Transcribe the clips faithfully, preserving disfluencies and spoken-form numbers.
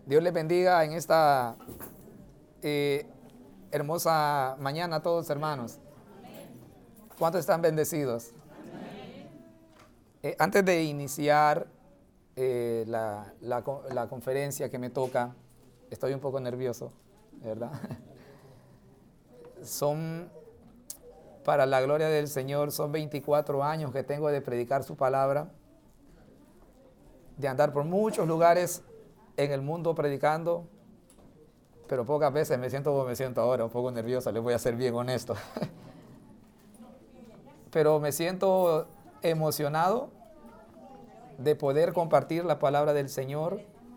Dios les bendiga en esta eh, hermosa mañana a todos, hermanos. ¿Cuántos están bendecidos? Eh, antes de iniciar eh, la, la, la conferencia que me toca, estoy un poco nervioso, ¿verdad? Son, para la gloria del Señor, son veinticuatro años que tengo de predicar su palabra, de andar por muchos lugares en el mundo predicando, pero pocas veces me siento como me siento ahora, un poco nervioso, les voy a ser bien honesto. Pero me siento emocionado de poder compartir la palabra del Señor.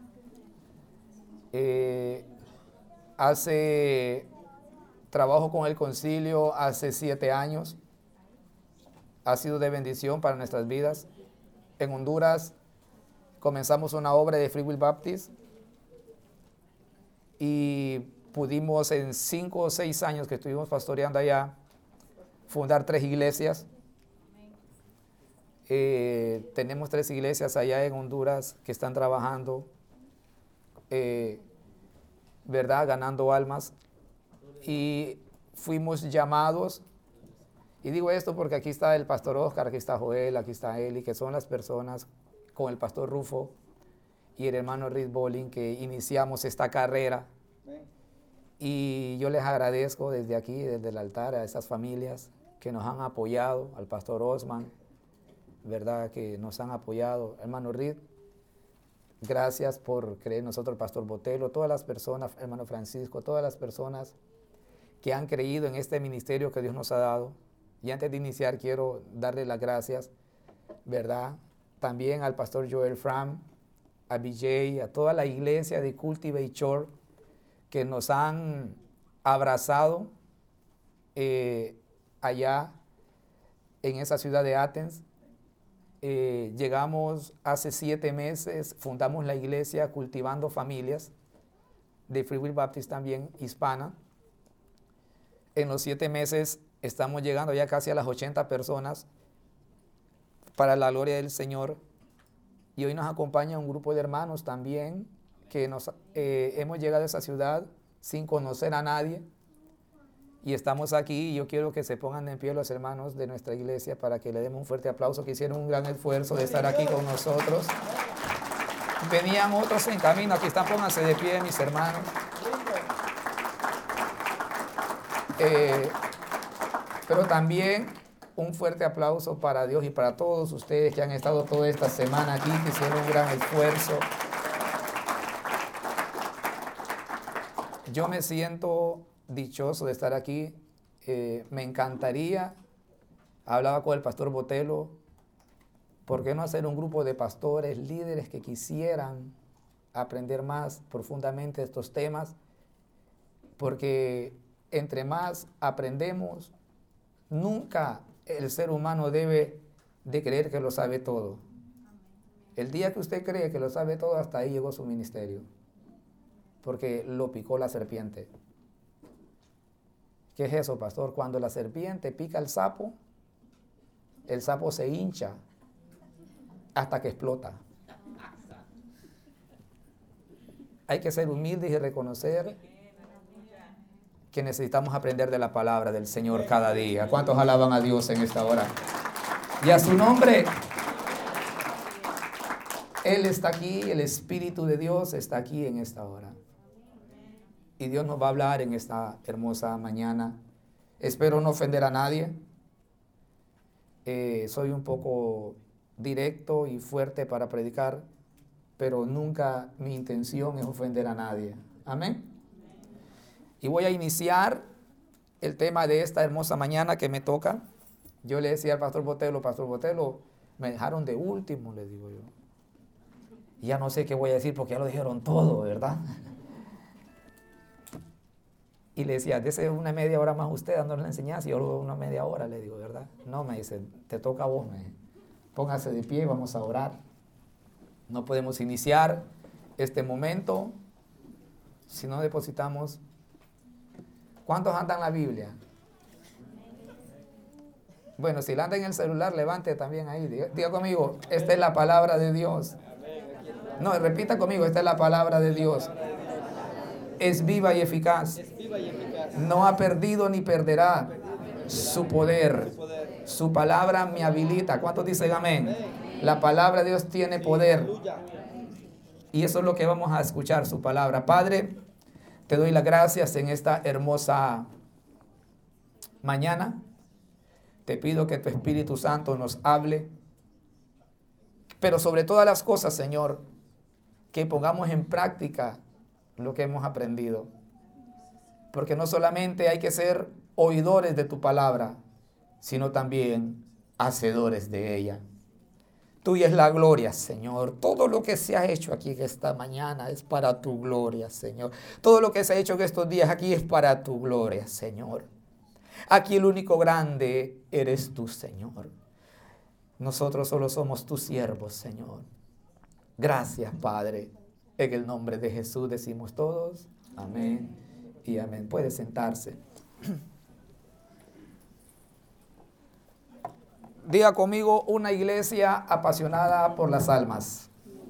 Eh, hace trabajo con el concilio hace siete años. Ha sido de bendición para nuestras vidas. En Honduras comenzamos una obra de Free Will Baptist y pudimos en cinco o seis años que estuvimos pastoreando allá fundar tres iglesias. Eh, tenemos tres iglesias allá en Honduras que están trabajando, eh, ¿verdad? Ganando almas. Y fuimos llamados, y digo esto porque aquí está el pastor Oscar, aquí está Joel, aquí está Eli, que son las personas con el pastor Rufo y el hermano Rick Bolling que iniciamos esta carrera. Y yo les agradezco desde aquí, desde el altar, a esas familias que nos han apoyado, al pastor Osman, ¿verdad? Que nos han apoyado. Hermano Rick, gracias por creer en nosotros, el pastor Botelo, todas las personas, hermano Francisco, todas las personas que han creído en este ministerio que Dios nos ha dado. Y antes de iniciar quiero darle las gracias, ¿verdad? También al pastor Joel Fram, a B J, a toda la iglesia de Cultivate Church que nos han abrazado eh, allá en esa ciudad de Athens. Eh, llegamos hace siete meses, fundamos la iglesia Cultivando Familias de Free Will Baptist también hispana. En los siete meses estamos llegando ya casi a las ochenta personas para la gloria del Señor. Y hoy nos acompaña un grupo de hermanos también que nos, eh, hemos llegado a esa ciudad sin conocer a nadie. Y estamos aquí y yo quiero que se pongan en pie los hermanos de nuestra iglesia para que le demos un fuerte aplauso, que hicieron un gran esfuerzo de estar aquí con nosotros. Venían otros en camino, aquí están, pónganse de pie mis hermanos. Eh, pero también un fuerte aplauso para Dios y para todos ustedes que han estado toda esta semana aquí, que hicieron un gran esfuerzo. Yo me siento dichoso de estar aquí. Eh, me encantaría, hablaba con el pastor Botelo, ¿por qué no hacer un grupo de pastores, líderes que quisieran aprender más profundamente estos temas? Porque entre más aprendemos, nunca el ser humano debe de creer que lo sabe todo. El día que usted cree que lo sabe todo, hasta ahí llegó su ministerio, porque lo picó la serpiente. ¿Qué es eso, pastor? Cuando la serpiente pica al sapo, el sapo se hincha hasta que explota. Hay que ser humildes y reconocer que necesitamos aprender de la palabra del Señor cada día. ¿Cuántos alaban a Dios en esta hora? Y a su nombre, Él está aquí, el Espíritu de Dios está aquí en esta hora. Y Dios nos va a hablar en esta hermosa mañana. Espero no ofender a nadie. Eh, soy un poco directo y fuerte para predicar, pero nunca mi intención es ofender a nadie. Amén. Y voy a iniciar el tema de esta hermosa mañana que me toca. Yo le decía al pastor Botelo, pastor Botelo, me dejaron de último, le digo yo. Y ya no sé qué voy a decir porque ya lo dijeron todo, ¿verdad? Y le decía, dese una media hora más usted dándole la enseñanza. Y yo luego una media hora, le digo, ¿verdad? No, me dice, te toca a vos, me dice. Póngase de pie y vamos a orar. No podemos iniciar este momento si no depositamos. ¿Cuántos andan la Biblia? Bueno, si la anda en el celular, levante también ahí. Diga, diga conmigo, esta es la palabra de Dios. No, repita conmigo, esta es la palabra de Dios. Es viva y eficaz. No ha perdido ni perderá su poder. Su palabra me habilita. ¿Cuántos dicen amén? La palabra de Dios tiene poder. Y eso es lo que vamos a escuchar, su palabra. Padre, te doy las gracias en esta hermosa mañana. Te pido que tu Espíritu Santo nos hable. Pero sobre todas las cosas, Señor, que pongamos en práctica lo que hemos aprendido. Porque no solamente hay que ser oidores de tu palabra, sino también hacedores de ella. Tuya es la gloria, Señor. Todo lo que se ha hecho aquí esta mañana es para tu gloria, Señor. Todo lo que se ha hecho en estos días aquí es para tu gloria, Señor. Aquí el único grande eres tú, Señor. Nosotros solo somos tus siervos, Señor. Gracias, Padre. En el nombre de Jesús decimos todos amén y amén. Puede sentarse. Diga conmigo, una iglesia apasionada por las almas.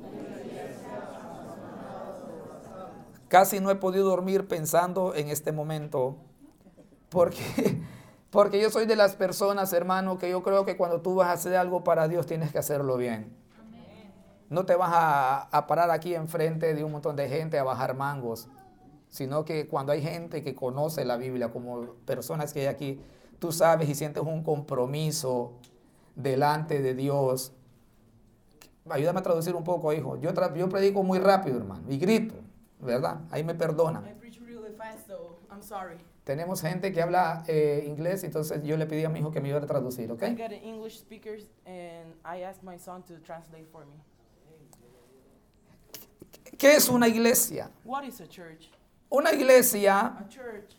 Casi no he podido dormir pensando en este momento, porque, porque yo soy de las personas, hermano, que yo creo que cuando tú vas a hacer algo para Dios tienes que hacerlo bien. No te vas a, a parar aquí enfrente de un montón de gente a bajar mangos, sino que cuando hay gente que conoce la Biblia, como personas que hay aquí, tú sabes y sientes un compromiso delante de Dios. Ayúdame a traducir un poco, hijo. Yo, tra- yo predico muy rápido, hermano, y grito, ¿verdad? Ahí me perdonan. I preach really fast, so I'm sorry. Tenemos gente que habla eh, inglés, entonces yo le pedí a mi hijo que me ayude a traducir, ¿ok? I got an English speakers, and I asked my son to translate for me. ¿Qué es una iglesia? What is a church? Una iglesia A church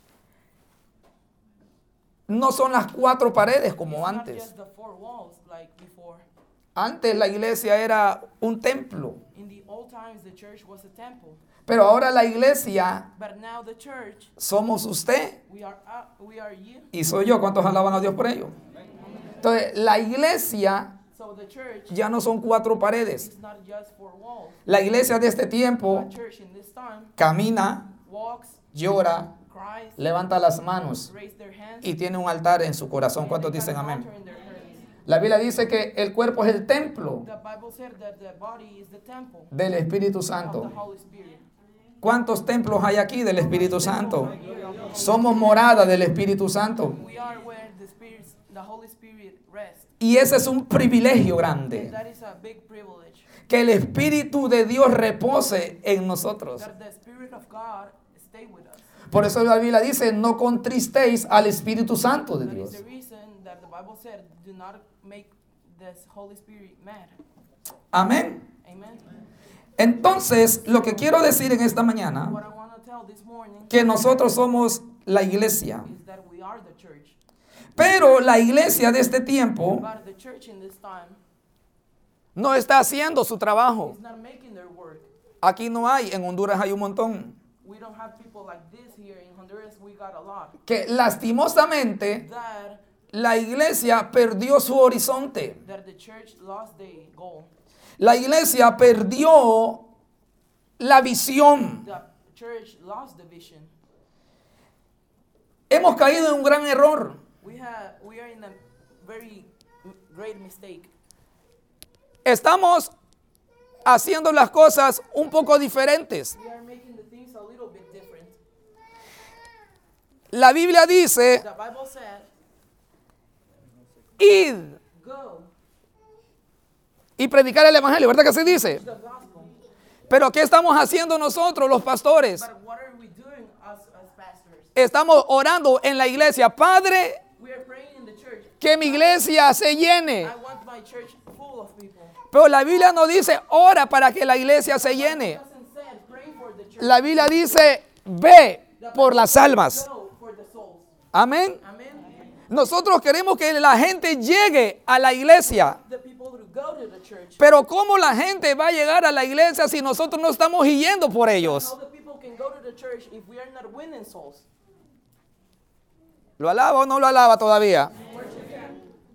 no son las cuatro paredes is como not antes. just the four walls like before. Antes la iglesia era un templo, In the old times, the church was a temple, pero ahora la iglesia but now the church, somos usted we are uh, we are you. y soy yo. ¿Cuántos alaban a Dios por ello? Entonces, la iglesia So the church ya no son cuatro paredes. is not just four walls. La iglesia de este tiempo A church in this time camina, walks, llora, cries, levanta las manos raise their hands, y tiene un altar en su corazón. and ¿Cuántos they got dicen an amén? altar in their hearts. La Biblia dice que el cuerpo es el templo The Bible said that the body is the temple del Espíritu of the Santo. Holy Spirit. ¿Cuántos templos hay aquí del Espíritu Santo? Somos morada del Espíritu Santo. We are where the Spirit, the Holy Spirit rests. Y ese es un privilegio grande. That is a big privilege. Que el Espíritu de Dios repose en nosotros. That the Spirit of God stay with us. Por eso la Biblia dice, no contristéis al Espíritu Santo de That is Dios. the reason that the Bible said, do not make this Holy Spirit mad. Amén. Amen. Entonces, lo que quiero decir en esta mañana, What I want to tell this morning que nosotros somos la iglesia. is that we are the church. Pero la iglesia de este tiempo But the church in this time no está haciendo su trabajo. is not making their work. Aquí no hay, en Honduras hay un montón. We don't have people like this here in Honduras. We got a lot. Que lastimosamente That la iglesia perdió su horizonte. that the church lost the goal. La iglesia perdió la visión. The church lost the vision. Hemos caído en un gran error. We have we are in a very great mistake. Estamos haciendo las cosas un poco diferentes. We are making the things a little bit different. La Biblia dice, The Bible said, id go y predicar el evangelio, ¿verdad que se dice? the gospel. Pero ¿qué estamos haciendo nosotros, los pastores? But what are we doing as, as pastors? Estamos orando en la iglesia. Padre, We are praying in the church. que mi iglesia se llene. I want my church full of people. Pero la Biblia no dice, ora para que la iglesia se It llene. doesn't say pray for the church. La Biblia dice, ve por las almas. Go for the souls. Amén. Amen. Nosotros queremos que la gente llegue a la iglesia. The people who go to the church. Pero ¿cómo la gente va a llegar a la iglesia si nosotros no estamos yendo por ellos? How the people can go to the church if we are not winning souls? ¿Lo alaba o no lo alaba todavía?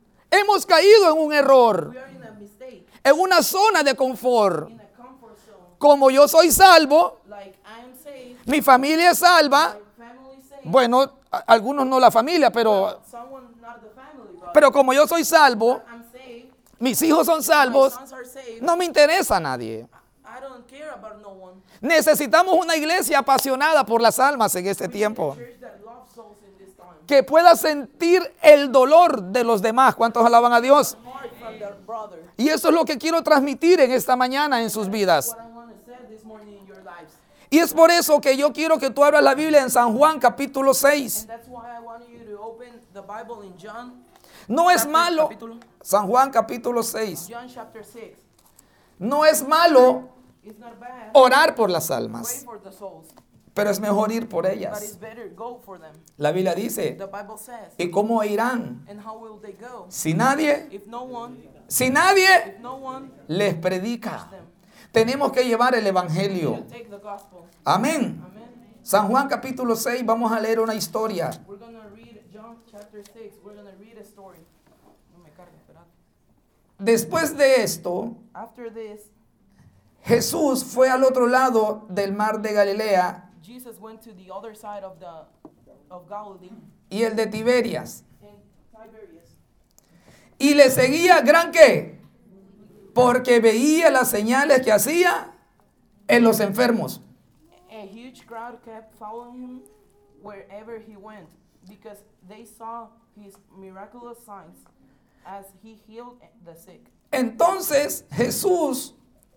Hemos caído en un error, We are in a mistake, en una zona de confort. in a comfort zone. como yo soy salvo, like I am saved, mi familia es salva. my family is saved. Bueno, a- algunos no la familia, pero, Someone not the family, but pero como yo soy salvo, I'm saved. mis hijos son My salvos, sons are saved. no me interesa a nadie. I don't care about no one. Necesitamos una iglesia apasionada por las almas en este tiempo, Church that loves souls in this time. que pueda sentir el dolor de los demás. ¿Cuántos alaban a Dios? Heart from their brother. Y eso es lo que quiero transmitir en esta mañana en sus vidas. What I want to say this morning in your lives. Y es por eso que yo quiero que tú abras la Biblia en San Juan capítulo seis. And that's why I want you to open the Bible in John. No es chapter- malo, capítulo- San Juan capítulo seis, John chapter six. no es malo It's not bad. orar por las Pray almas, for the souls, pero es mejor ir por but it's ellas. better go for them. La Biblia dice, The Bible says. ¿y cómo irán? And how will they go? Si nadie, If no one, si nadie if no one les predica. them, Tenemos que llevar el you evangelio. take the gospel. Amén. Amen. San Juan capítulo seis, vamos a leer una historia. We're gonna read John chapter six. We're gonna read a story. No me cargue, espérate. Después de esto, After this, Jesús fue al otro lado del mar de Galilea Jesus went to the other side of the of Galilee y el de Tiberias. in Tiberias. Y le seguía gran qué, porque veía las señales que hacía en los enfermos. A huge crowd kept following him wherever he went because they saw his miraculous signs as he healed the sick. Entonces Jesús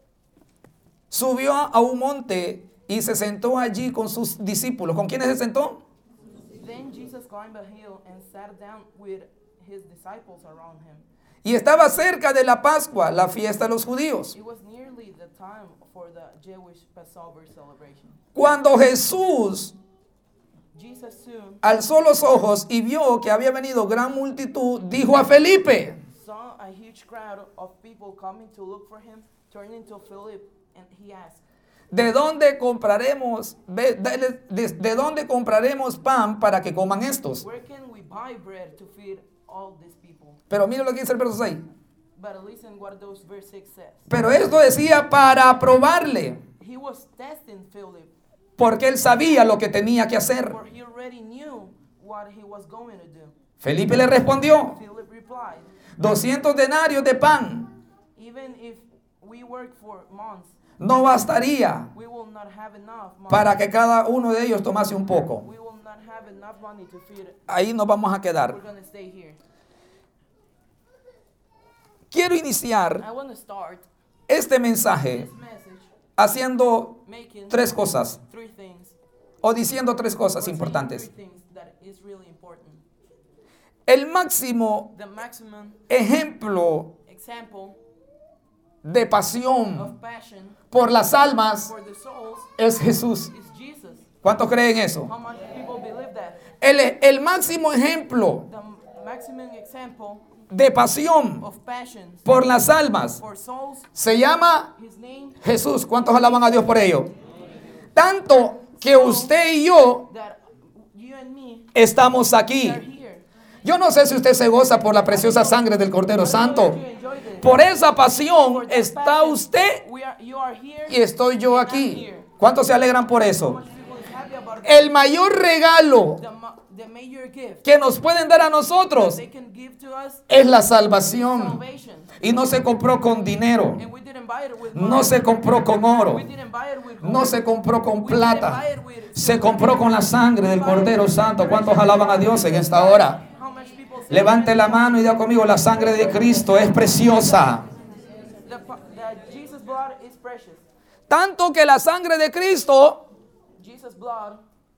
subió a un monte y se sentó allí con sus discípulos. ¿Con quiénes se sentó? Then Jesus climbed a hill and sat down with his disciples around him. Y estaba cerca de la Pascua, la fiesta de los judíos. It was nearly the time for the Jewish Passover celebration. Cuando Jesús Jesus soon alzó los ojos y vio que había venido gran multitud, dijo a Felipe, saw a huge crowd of people coming to look for him, turning to Philip, and he asked, ¿de dónde compraremos, ve- de, de- de dónde compraremos pan para que coman estos? where can we buy bread to feed all these people? Pero mira lo que dice el verso seis. But listen what those verse six says. Pero esto decía para probarle, He was testing Philip, porque él sabía lo que tenía que hacer. for he already knew what he was going to do. Felipe le respondió, Philip replied, doscientos denarios de pan even if we work for months, no bastaría we will not have enough money. para que cada uno de ellos tomase un poco. We will not have enough money to feed. Ahí nos vamos a quedar. We're going to stay here. Quiero iniciar I want to start este mensaje this message haciendo making tres cosas three things. o diciendo tres or cosas saying importantes. Three things that is really important. El máximo The maximum ejemplo example de pasión of passion por las almas for the souls es Jesús. is Jesus. ¿Cuántos creen eso? How much people believe that? El, el máximo ejemplo The maximum example de pasión of passion por las almas for souls, se llama his name, Jesús. ¿Cuántos alaban a Dios por ello? Tanto que usted y yo that you and me estamos aquí. are here. Yo no sé si usted se goza por la preciosa sangre del Cordero Santo. You enjoy this. Por esa pasión For that está passion, usted we are, you are here. y estoy yo aquí. ¿Cuántos se alegran por How eso? much people is happy about that? El mayor regalo The, ma- the major gift que nos pueden dar a nosotros they can give to us es la salvación. salvation. Y no se compró con dinero, And we didn't buy it with no money. se compró con oro, We didn't buy it with no gold. se compró con We didn't plata, buy it with se compró con la sangre del Cordero Santo. ¿Cuántos alaban a Dios en esta hora? How much people say Levante la mano y diga conmigo, la sangre de Cristo es preciosa. the, pa- the Jesus blood is precious. Tanto que la sangre de Cristo Jesus blood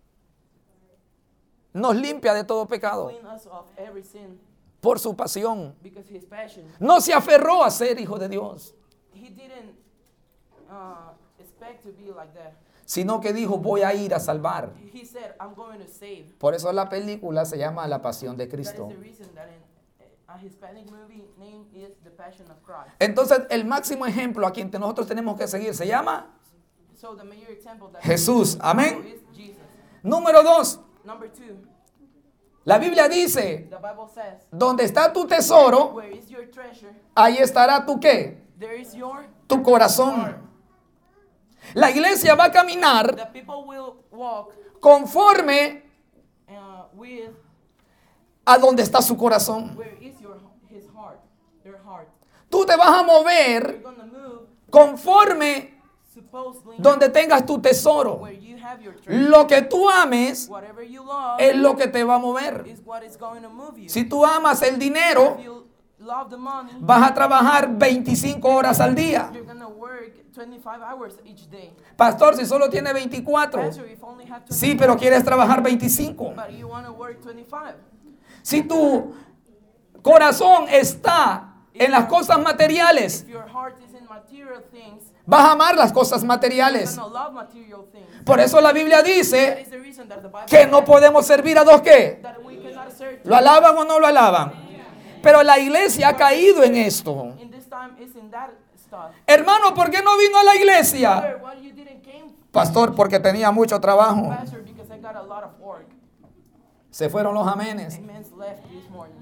nos limpia de todo pecado clean us of every sin por su pasión. because his passion. No se aferró a ser hijo de Dios, He didn't uh, expect to be like that. sino que dijo, voy a ir a salvar. He said, I'm going to save. Por eso la película se llama La Pasión de That is Cristo. the reason that in a Hispanic movie name is The Passion of Christ. Entonces, el máximo ejemplo a quien te- nosotros tenemos que seguir se llama So the major example that Jesús. Amén. is Jesus. Número dos, Number two, la Biblia dice, the Bible says, donde está tu tesoro, where is your treasure? ahí estará tu qué, There is your tu corazón. La iglesia va a caminar The people will walk conforme uh, with a donde está su corazón. where is your his heart, their heart. Tú te vas a You're mover gonna move conforme supposedly donde tengas tu tesoro. where you have your treasure. Lo que tú ames Whatever you love es lo que te va a mover. is what is going to move you. Si tú amas el dinero, If you love the money, vas a trabajar veinticinco horas al día. you're gonna work twenty-five hours each day. Pastor, si solo tiene veinticuatro. Pastor, if only have Sí, twenty-five, pero quieres trabajar veinticinco. but you want to work twenty-five. Si tu corazón está en las cosas materiales, If your heart is in material things, vas a amar las cosas you're materiales. gonna love material things. Por eso la Biblia That dice is the reason that the Bible que no podemos servir a dos qué. that we cannot serve ¿Lo alaban o no lo alaban? Pero la iglesia ha caído en esto. in this time is in that stuff. Hermano, ¿por qué no vino a la iglesia? Brother, why you didn't came, Pastor, porque tenía mucho trabajo. Pastor? Because I got a lot of work. Se fueron los amenes. Amen's left this morning.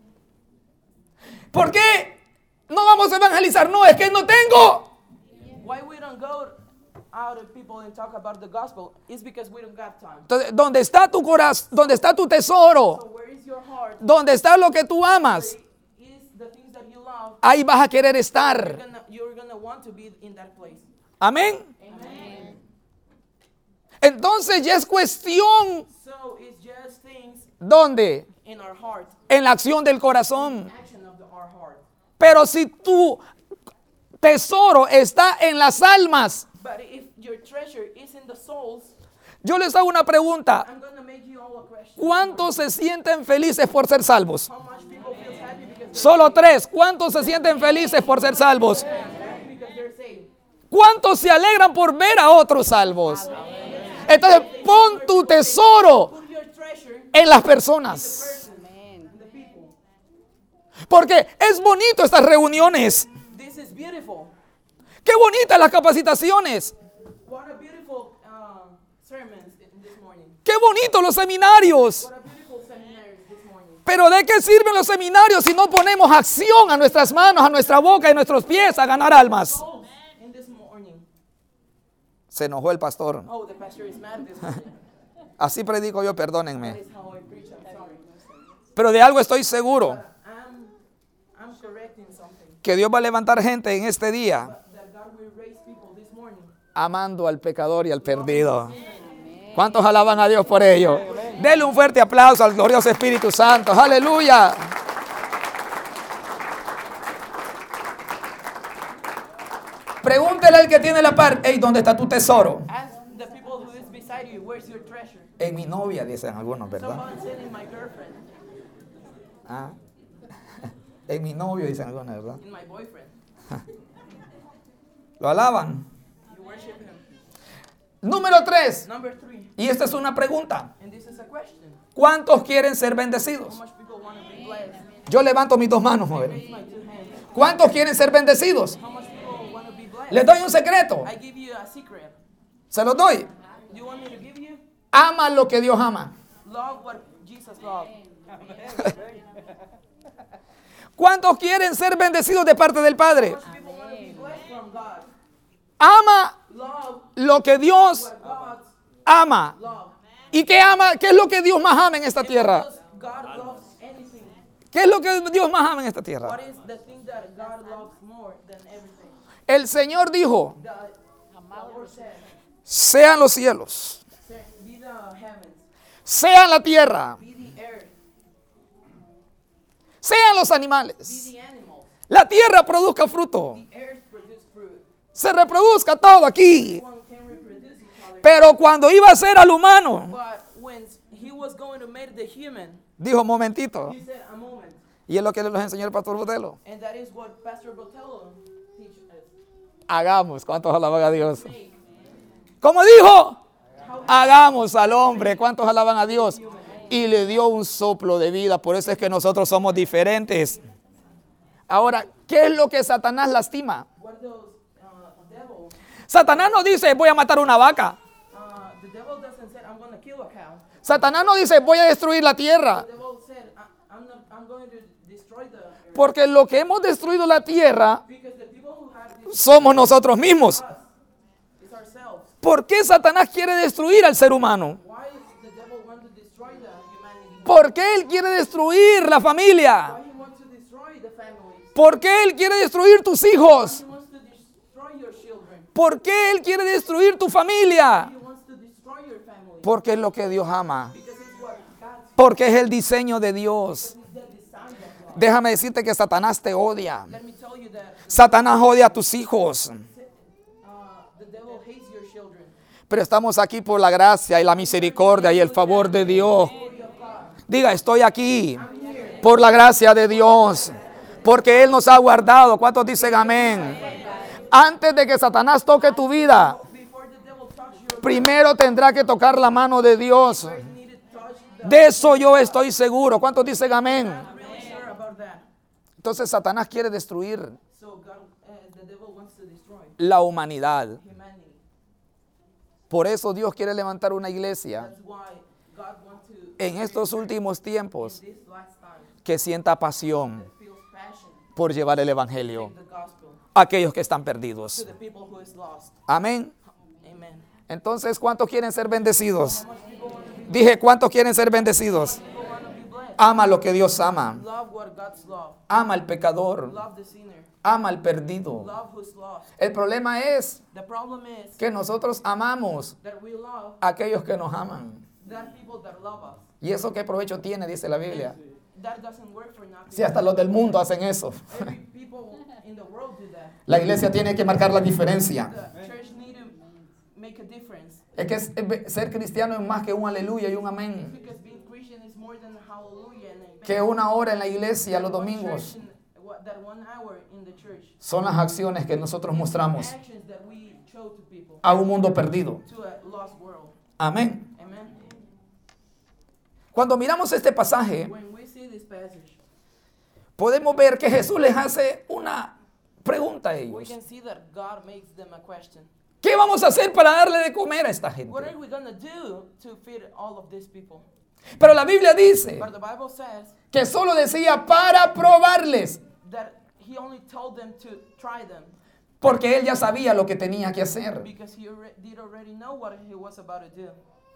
¿Por qué no vamos a evangelizar? No, es que no tengo. Why we don't go out of people and talk about the gospel is because we don't got time. Entonces, ¿dónde está tu corazón? ¿Dónde está tu tesoro? So where is your heart? ¿Dónde está lo que tú amas? Where is the things that you love? Ahí vas a querer You're estar. gonna, you're gonna want to be in that place. Amén. Amen. Entonces ya es cuestión, So it's just things ¿dónde? in our heart, En la acción del corazón. action of the, our heart. Pero si tu tesoro está en las almas, But if your treasure is in the souls, yo les hago una pregunta. I'm gonna make you all a question. ¿Cuántos se sienten felices por ser salvos? How much people feel happy because Solo tres. ¿Cuántos se sienten felices por ser salvos? they're happy because they're saved? ¿Cuántos se alegran por ver a otros salvos? Entonces pon tu tesoro Put your treasure en las personas. in the people. Porque es bonito estas reuniones. This is beautiful. Qué bonitas las capacitaciones. What a beautiful um, sermons in this morning. Qué bonitos los seminarios. What a beautiful seminary this morning. Pero ¿de qué sirven los seminarios si no ponemos acción a nuestras manos, a nuestra boca y a nuestros pies a ganar almas? Souls in this morning. Se enojó el pastor. Oh, the pastor is mad this morning. Así predico yo, That perdónenme. is how I preach. I'm sorry. Pero de algo estoy seguro, I'm, I'm correcting something. que Dios va a levantar gente en este día That God will raise people this morning. amando al pecador y al perdido. ¿Cuántos alaban a Dios por ello? Denle un fuerte aplauso al glorioso Espíritu Santo. Aleluya. Pregúntele al que tiene la par, hey, ¿dónde está tu tesoro? Ask the people who is beside you, where's your treasure? En mi novia, dicen algunos, ¿verdad? Someone said in my girlfriend, Ah. En mi novio, dicen algunos, ¿verdad? in my boyfriend. ¿Lo alaban? You worship him. Número tres. Number three, Y esta es una pregunta. and this is a question. ¿Cuántos quieren ser How bendecidos? much people want to be blessed? Yo levanto mis dos manos, joven. Raise my two hands. ¿Cuántos quieren ser bendecidos? How much people want to be blessed? Les doy un secreto. I give you a secret. Se los doy. You want me to give you? Ama lo que Dios ama. Love what Jesus loved. ¿Cuántos quieren ser bendecidos de parte del Padre? People want to be blessed from God. Ama Love lo que Dios what God ama. loves. ¿Y qué ama? ¿Qué es lo que Dios más ama en esta tierra? Because God loves anything. ¿Qué es lo que Dios más ama en esta tierra? What is the thing that God loves more than everything? El Señor dijo, The, the Lord said, sean los cielos, say, be the heavens, sean la tierra, be the earth, sean los be animales. the animals. La tierra produzca fruto. The earth produces fruit. Se reproduzca todo aquí. One can reproduce each other. Pero cuando iba a ser al humano, But when he was going to make the human, dijo, momentito. he said, a moment. Y es lo que les enseñó el pastor Botelo. And that is what Pastor Botello teaches us. Hagamos. ¿Cuántos alaban a Dios? Make. ¿Cómo dijo? How Hagamos al hombre. ¿Cuántos alaban a Dios? Y le dio un soplo de vida. Por eso es que nosotros somos diferentes. Ahora, ¿qué es lo que Satanás lastima? what those uh, devil, Satanás no dice, voy a matar una vaca. uh, the devil doesn't say, I'm going to kill a cow. Satanás no dice, voy a destruir la tierra. The devil said, I, I'm, not, I'm going to destroy the earth. Porque lo que hemos destruido la tierra Because the people who have this somos nosotros mismos. us is ourselves. ¿Por qué Satanás quiere destruir al ser humano? Why the devil wants to destroy the humanity? ¿Por qué él quiere destruir la familia? Why he wants to destroy the families? ¿Por qué él quiere destruir tus hijos? He wants to destroy your children. ¿Por qué él quiere destruir tu familia? He wants to destroy your family. Porque es lo que Dios ama. Because it's what God's Porque es el diseño de Dios. is the design of God. Déjame decirte que Satanás te odia. Let me tell you that Satanás odia a tus hijos. uh, the devil hates your children. Pero estamos aquí por la gracia y la misericordia y el favor de Dios. Diga, estoy aquí por la gracia de Dios. Porque Él nos ha guardado. ¿Cuántos dicen amén? Antes de que Satanás toque tu vida, Before the devil touches your primero tendrá que tocar la mano de Dios. life, you need to touch the De eso yo estoy seguro. ¿Cuántos dicen amén? I'm really sure about that. Entonces Satanás quiere destruir So God, uh, the devil wants to destroy la humanidad. humanity. Por eso Dios quiere levantar una iglesia That's why God wants to en estos últimos tiempos this last time que sienta pasión feels passion por llevar el evangelio the gospel a aquellos que están to perdidos. the people who is lost. Amén. Amen. Entonces, ¿cuántos quieren ser bendecidos? Dije, ¿cuántos quieren ser bendecidos? People want to be blessed. Ama lo que Dios ama. Love what God's love. Ama al pecador. Love the sinner. Ama al perdido. Love who's lost. El problema es The problem is que nosotros amamos that we love a aquellos que nos aman. that people that love us. ¿Y eso qué provecho tiene? Dice la Biblia. That doesn't work for nothing. Si hasta los del mundo hacen eso. Every people in the world do that. La iglesia tiene que marcar la diferencia. The church need to make a difference. Es que es- es- ser cristiano es más que un aleluya y un amén. Because being Christian is more than hallelujah and amen. Que una hora en la iglesia los One domingos. church in- what- that one hour in the church. Son las acciones que nosotros mostramos Actions that we show to people, a un mundo perdido. to a lost world. Amén. Amen. Cuando miramos este pasaje, When we see this passage, podemos ver que Jesús les hace una pregunta a we ellos. can see that God makes them a question. ¿Qué vamos a hacer para darle de comer a esta What gente? are we going to do to feed all of these people? Pero la Biblia dice But the Bible says que solo decía para probarles, that he only told them to try them porque él ya sabía lo que tenía que hacer. because he alre- did already know what he was about to do.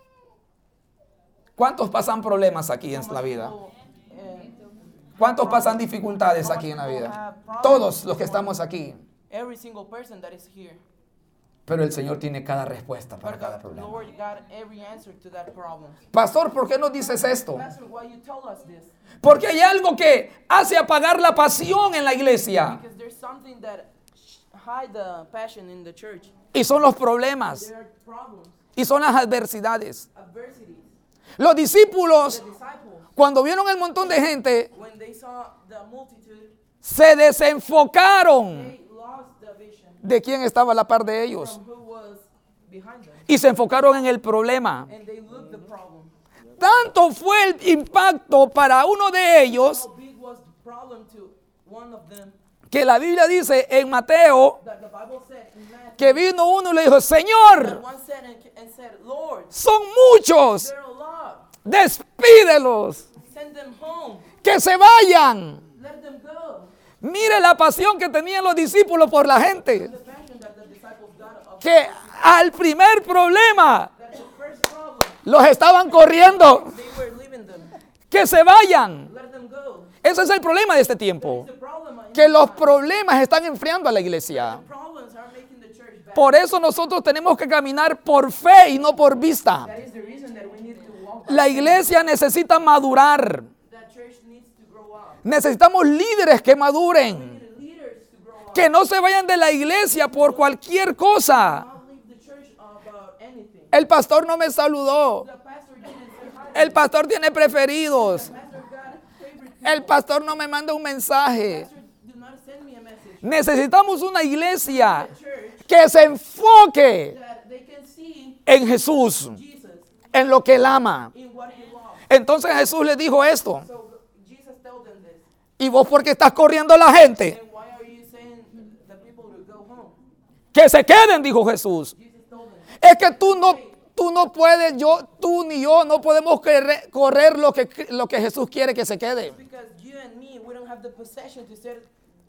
¿Cuántos pasan problemas aquí en How la much vida? people, eh, ¿Cuántos pasan dificultades aquí en la vida? Todos los que estamos aquí. every single person that is here. Pero el Señor tiene cada respuesta para But cada the problema. Lord got every answer to that problem. Pastor, ¿por qué nos dices esto? Pastor, why you tell us this? Porque hay algo que hace apagar la pasión en la iglesia. Because there's something that sh- hide the passion in the church. Y son los problemas. There are problems, Y son las adversidades. adversities. Los discípulos, The disciples, cuando vieron el montón de gente, when they saw the multitude, se desenfocaron they lost the vision de quién estaba a la par de ellos. from who was behind them. Y se enfocaron en el problema. And they looked the problem. Tanto fue el impacto para uno de ellos How big was the problem to one of them que la Biblia dice en Mateo that the Bible said in Matthew, que vino uno y le dijo, that Señor, one said and, and said, Lord, son muchos, they're a lot. despídelos, Send them home. que se vayan. Let them go. Mire la pasión que tenían los discípulos por la gente. The passion that the disciples got of Que al primer problema that the first problem, los estaban corriendo. they were leaving them. Que se vayan. Let them go. Ese es el problema de este tiempo. The problem in Que los problemas están enfriando a la iglesia. problems are making the church bad. Por eso nosotros tenemos que caminar por fe y no por vista. That is the reason that we need to walk. La iglesia necesita madurar. That church needs to grow up. Necesitamos líderes que maduren. We need leaders to grow up. Que no se vayan de la iglesia por cualquier cosa. Not leave the church about anything. El pastor no me saludó. The pastor didn't say hi. El pastor tiene preferidos. Pastor got favorite people. El pastor no me manda un mensaje. Pastor do not send me a message. Necesitamos una iglesia Church que se enfoque that they can see en Jesús, Jesus en lo que él ama. in what he loves. Entonces Jesús les dijo esto. So Jesus told them this. ¿Y vos por qué estás corriendo a la gente? And why are you saying the people to go home? Que se queden, dijo Jesús. Jesus told them. Es que tú no, tú no puedes, yo, tú ni yo no podemos correr, correr lo que, lo que Jesús quiere que se quede. Because you and me, we don't have the possession to say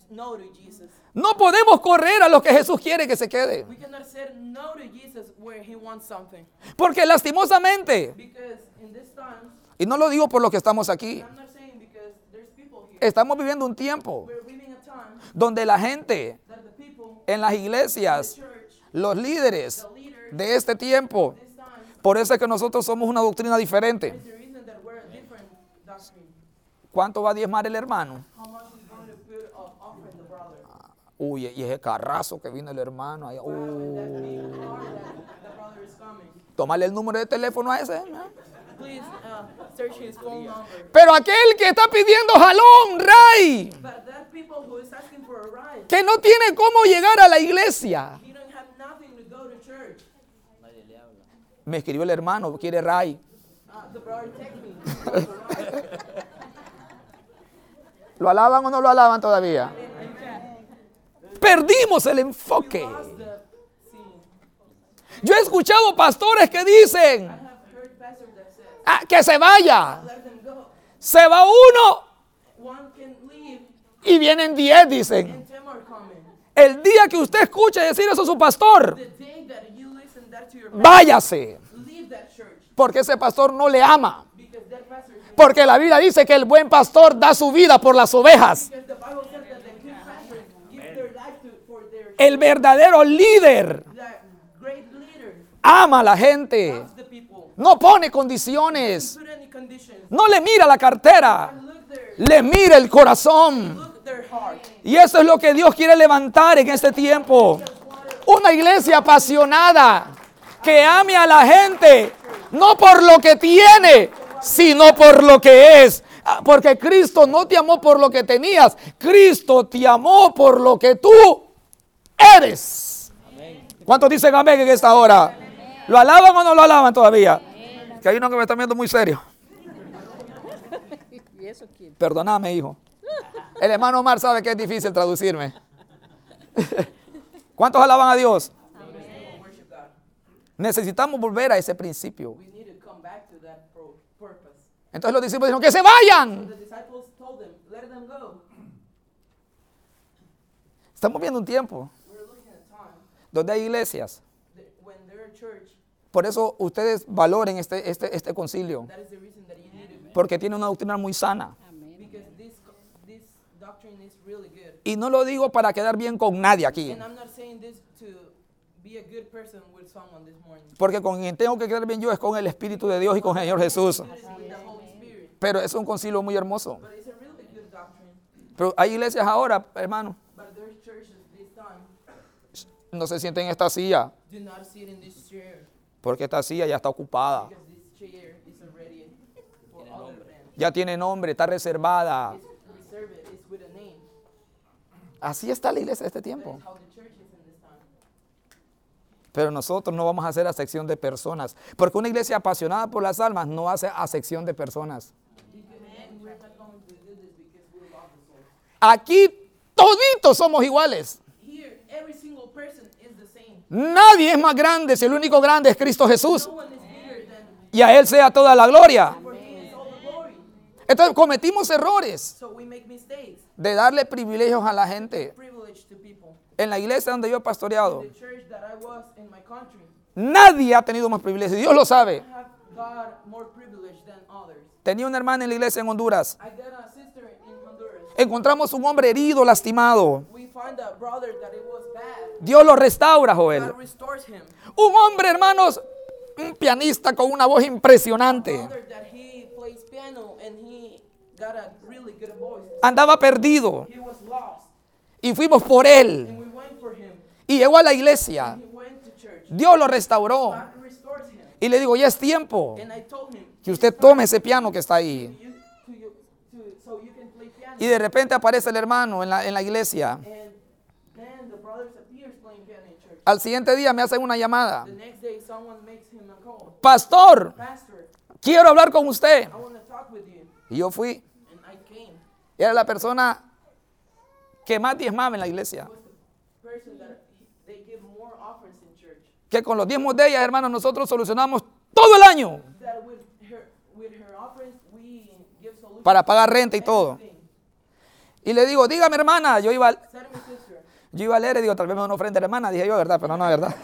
no to Jesus. No podemos correr a lo que Jesús quiere que se quede. We cannot say no to Jesus where he wants something. Porque lastimosamente, Because in this time, y no lo digo por los que estamos aquí, I'm not saying because there's people here. estamos viviendo un tiempo We're living a time donde la gente that the people, en las the iglesias, church, los líderes the leaders, de este tiempo, this time, por eso es que nosotros somos una doctrina diferente. is the reason that we're a different doctrine. ¿Cuánto va a diezmar el hermano? How much is going to put of offering the brother? Uy, y ese carrazo que vino el hermano. Ahí, Wow, and that uh, big car that the brother is coming. tómale el número de teléfono a ese. ¿no? Please uh, search his phone number. Pero aquel que está pidiendo jalón, ray, But that people who is asking for a ride, que no tiene cómo llegar a la iglesia. he don't have nothing to go to church. Me escribió el hermano, quiere ray. Uh, the brother text me. ¿Lo alaban o no lo alaban todavía? Perdimos el enfoque. Lost the scene. Yo he escuchado pastores que dicen, I have heard pastors that said, ah, que se vaya. let them go. Se va uno One can leave y vienen diez, dicen. and ten are coming. El día que usted escuche decir eso a su pastor, The day that you listen that to your pastor, váyase. leave that church Porque ese pastor no le ama. because that pastor is Porque la Biblia dice que el buen pastor da su vida por las ovejas. because the Bible says that the good pastor give their life to, for their El verdadero líder that great leader ama a la gente. loves the people. No pone condiciones. Put any conditions. No le mira la cartera. Look their Le mira el corazón. look their heart. Y eso es lo que Dios quiere levantar en este tiempo. Una iglesia apasionada que ame a la gente, no por lo que tiene, sino por lo que es. Ah, porque Cristo no te amó por lo que tenías, Cristo te amó por lo que tú eres. ¿Cuántos dicen amén en esta hora? ¿Lo alaban o no lo alaban todavía? Que hay uno que me está viendo muy serio. Perdóname, hijo. El hermano Omar sabe que es difícil traducirme. ¿Cuántos alaban a Dios? Worship God. Necesitamos volver a ese principio. We need to come back to that pro- purpose. Entonces los discípulos dijeron que se vayan. The disciples told them, let them go. Estamos viendo un tiempo We're looking at time donde hay iglesias. that when they're a church, Por eso ustedes valoren este, este, este concilio. that is the reason that you need it. Porque tiene una doctrina muy sana. Because this this doctrine is really good. Y no lo digo para quedar bien con nadie aquí. And I'm not saying this to be a good person with someone this morning. Porque con quien tengo que quedar bien yo es con el Espíritu de Dios y con el Señor Jesús. It is with the Holy Spirit. Pero es un concilio muy hermoso. But it's a really good doctrine. Pero hay iglesias ahora, hermano, But there's churches this time no se sienten en esta silla. do not sit in this chair Porque esta silla ya está ocupada. because this chair is already for other men. Ya tiene nombre, está reservada. It's reserved. It's with a name. Así está la iglesia de este That tiempo. is how the church is in this time. Pero nosotros no vamos a hacer acepción de personas. Porque una iglesia apasionada por las almas no hace acepción de personas. Because and we're not going to do this because we love the soul. Aquí toditos somos iguales. Here, every single person is the same. Nadie es más grande si el único grande es Cristo Jesús. No one is bigger than Y a Él sea toda la gloria. for He is all the glory. Entonces cometimos errores So we make mistakes. de darle privilegios a la gente. Privilege to people. En la iglesia donde yo he pastoreado, The church that I was in my country, nadie ha tenido más privilegios. Dios lo sabe. I have God more privilege than others. Tenía una hermana en la iglesia en Honduras. I got a sister in Honduras. Encontramos un hombre herido, lastimado. We find a brother that it was bad. Dios lo restaura, Joel. God restores him. Un hombre, hermanos, un pianista con una voz impresionante. Brother that he plays piano and he got a really good voice. Andaba perdido He was lost y fuimos por él. and we went for him. Y llegó a la iglesia. He went to church. Dios lo restauró. God restores him. Y le digo, ya es tiempo And I told him, que usted tome ese piano que está ahí. you, to you, to, so you can play piano. Y de repente aparece el hermano en la, en la iglesia. And then the brothers appears playing piano in church. Al siguiente día me hacen una llamada. The next day someone makes him a call. Pastor, Pastor, quiero hablar con usted. I want to talk with you. Y yo fui. And I came. Era la persona que más diezmaba en la iglesia. Was the person that he- they give more offers in church. Que con los diezmos de ella, hermanos, nosotros solucionamos todo el año That with her with her offerings we give solutions para pagar renta y todo. everything. Y le digo, dígame hermana, yo iba, Said to my sister, yo iba a leer y digo, tal vez me van a ofrenda a la hermana, dije yo, ¿verdad? Pero no, es verdad.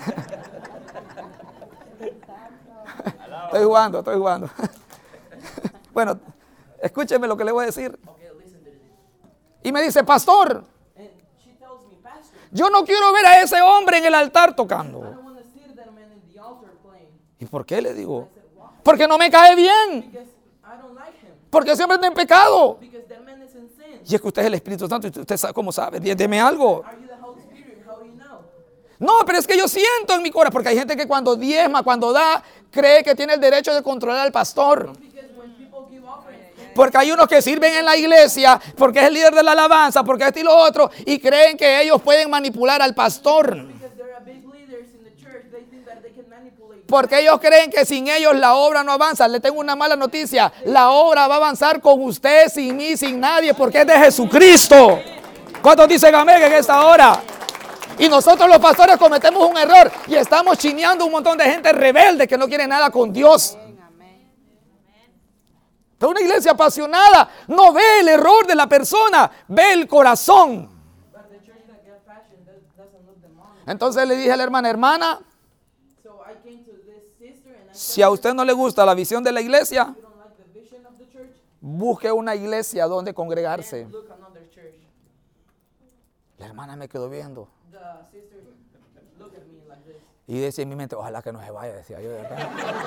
Estoy jugando, estoy jugando. Bueno, escúcheme lo que le voy a decir. okay, listen to this. Y me dice, pastor, And she tells me, Pastor, yo no quiero ver a ese hombre en el altar I tocando. don't want to see that man in the altar playing. ¿Y por qué le digo? I said, why? Porque no me cae bien. Because I don't like him. Porque ese hombre está en pecado. Because that man is in sin. Y es que usted es el Espíritu Santo. Y usted sabe cómo sabe. Dí- Deme algo. Are you the Holy Spirit? How do you know? No, pero es que yo siento en mi corazón. Porque hay gente que cuando diezma, cuando da, cree que tiene el derecho de controlar al pastor. Because when people give offerings, they Porque hay unos que sirven en la iglesia, porque es el líder de la alabanza, porque esto y lo otro, y creen que ellos pueden manipular al pastor. because there are big leaders in the church, they think that they can manipulate. Porque ellos creen que sin ellos la obra no avanza. Le tengo una mala noticia. La obra va a avanzar con usted, sin mí, sin nadie, porque es de Jesucristo. ¿Cuántos dicen amén en esta hora? Y nosotros los pastores cometemos un error y estamos chineando un montón de gente rebelde que no quiere nada con Dios. Pero una iglesia apasionada no ve el error de la persona, ve el corazón. But the church that gets passion does, doesn't look demonic. Entonces le dije a la hermana, hermana, So I came to this sister and I said, si a usted no le gusta la visión de la iglesia, you don't like the vision of the church, busque una iglesia donde congregarse. then look another church. La hermana me quedó viendo The sister looked at me like this. y decía en mi mente, ojalá que no se vaya, decía yo. ¿Verdad?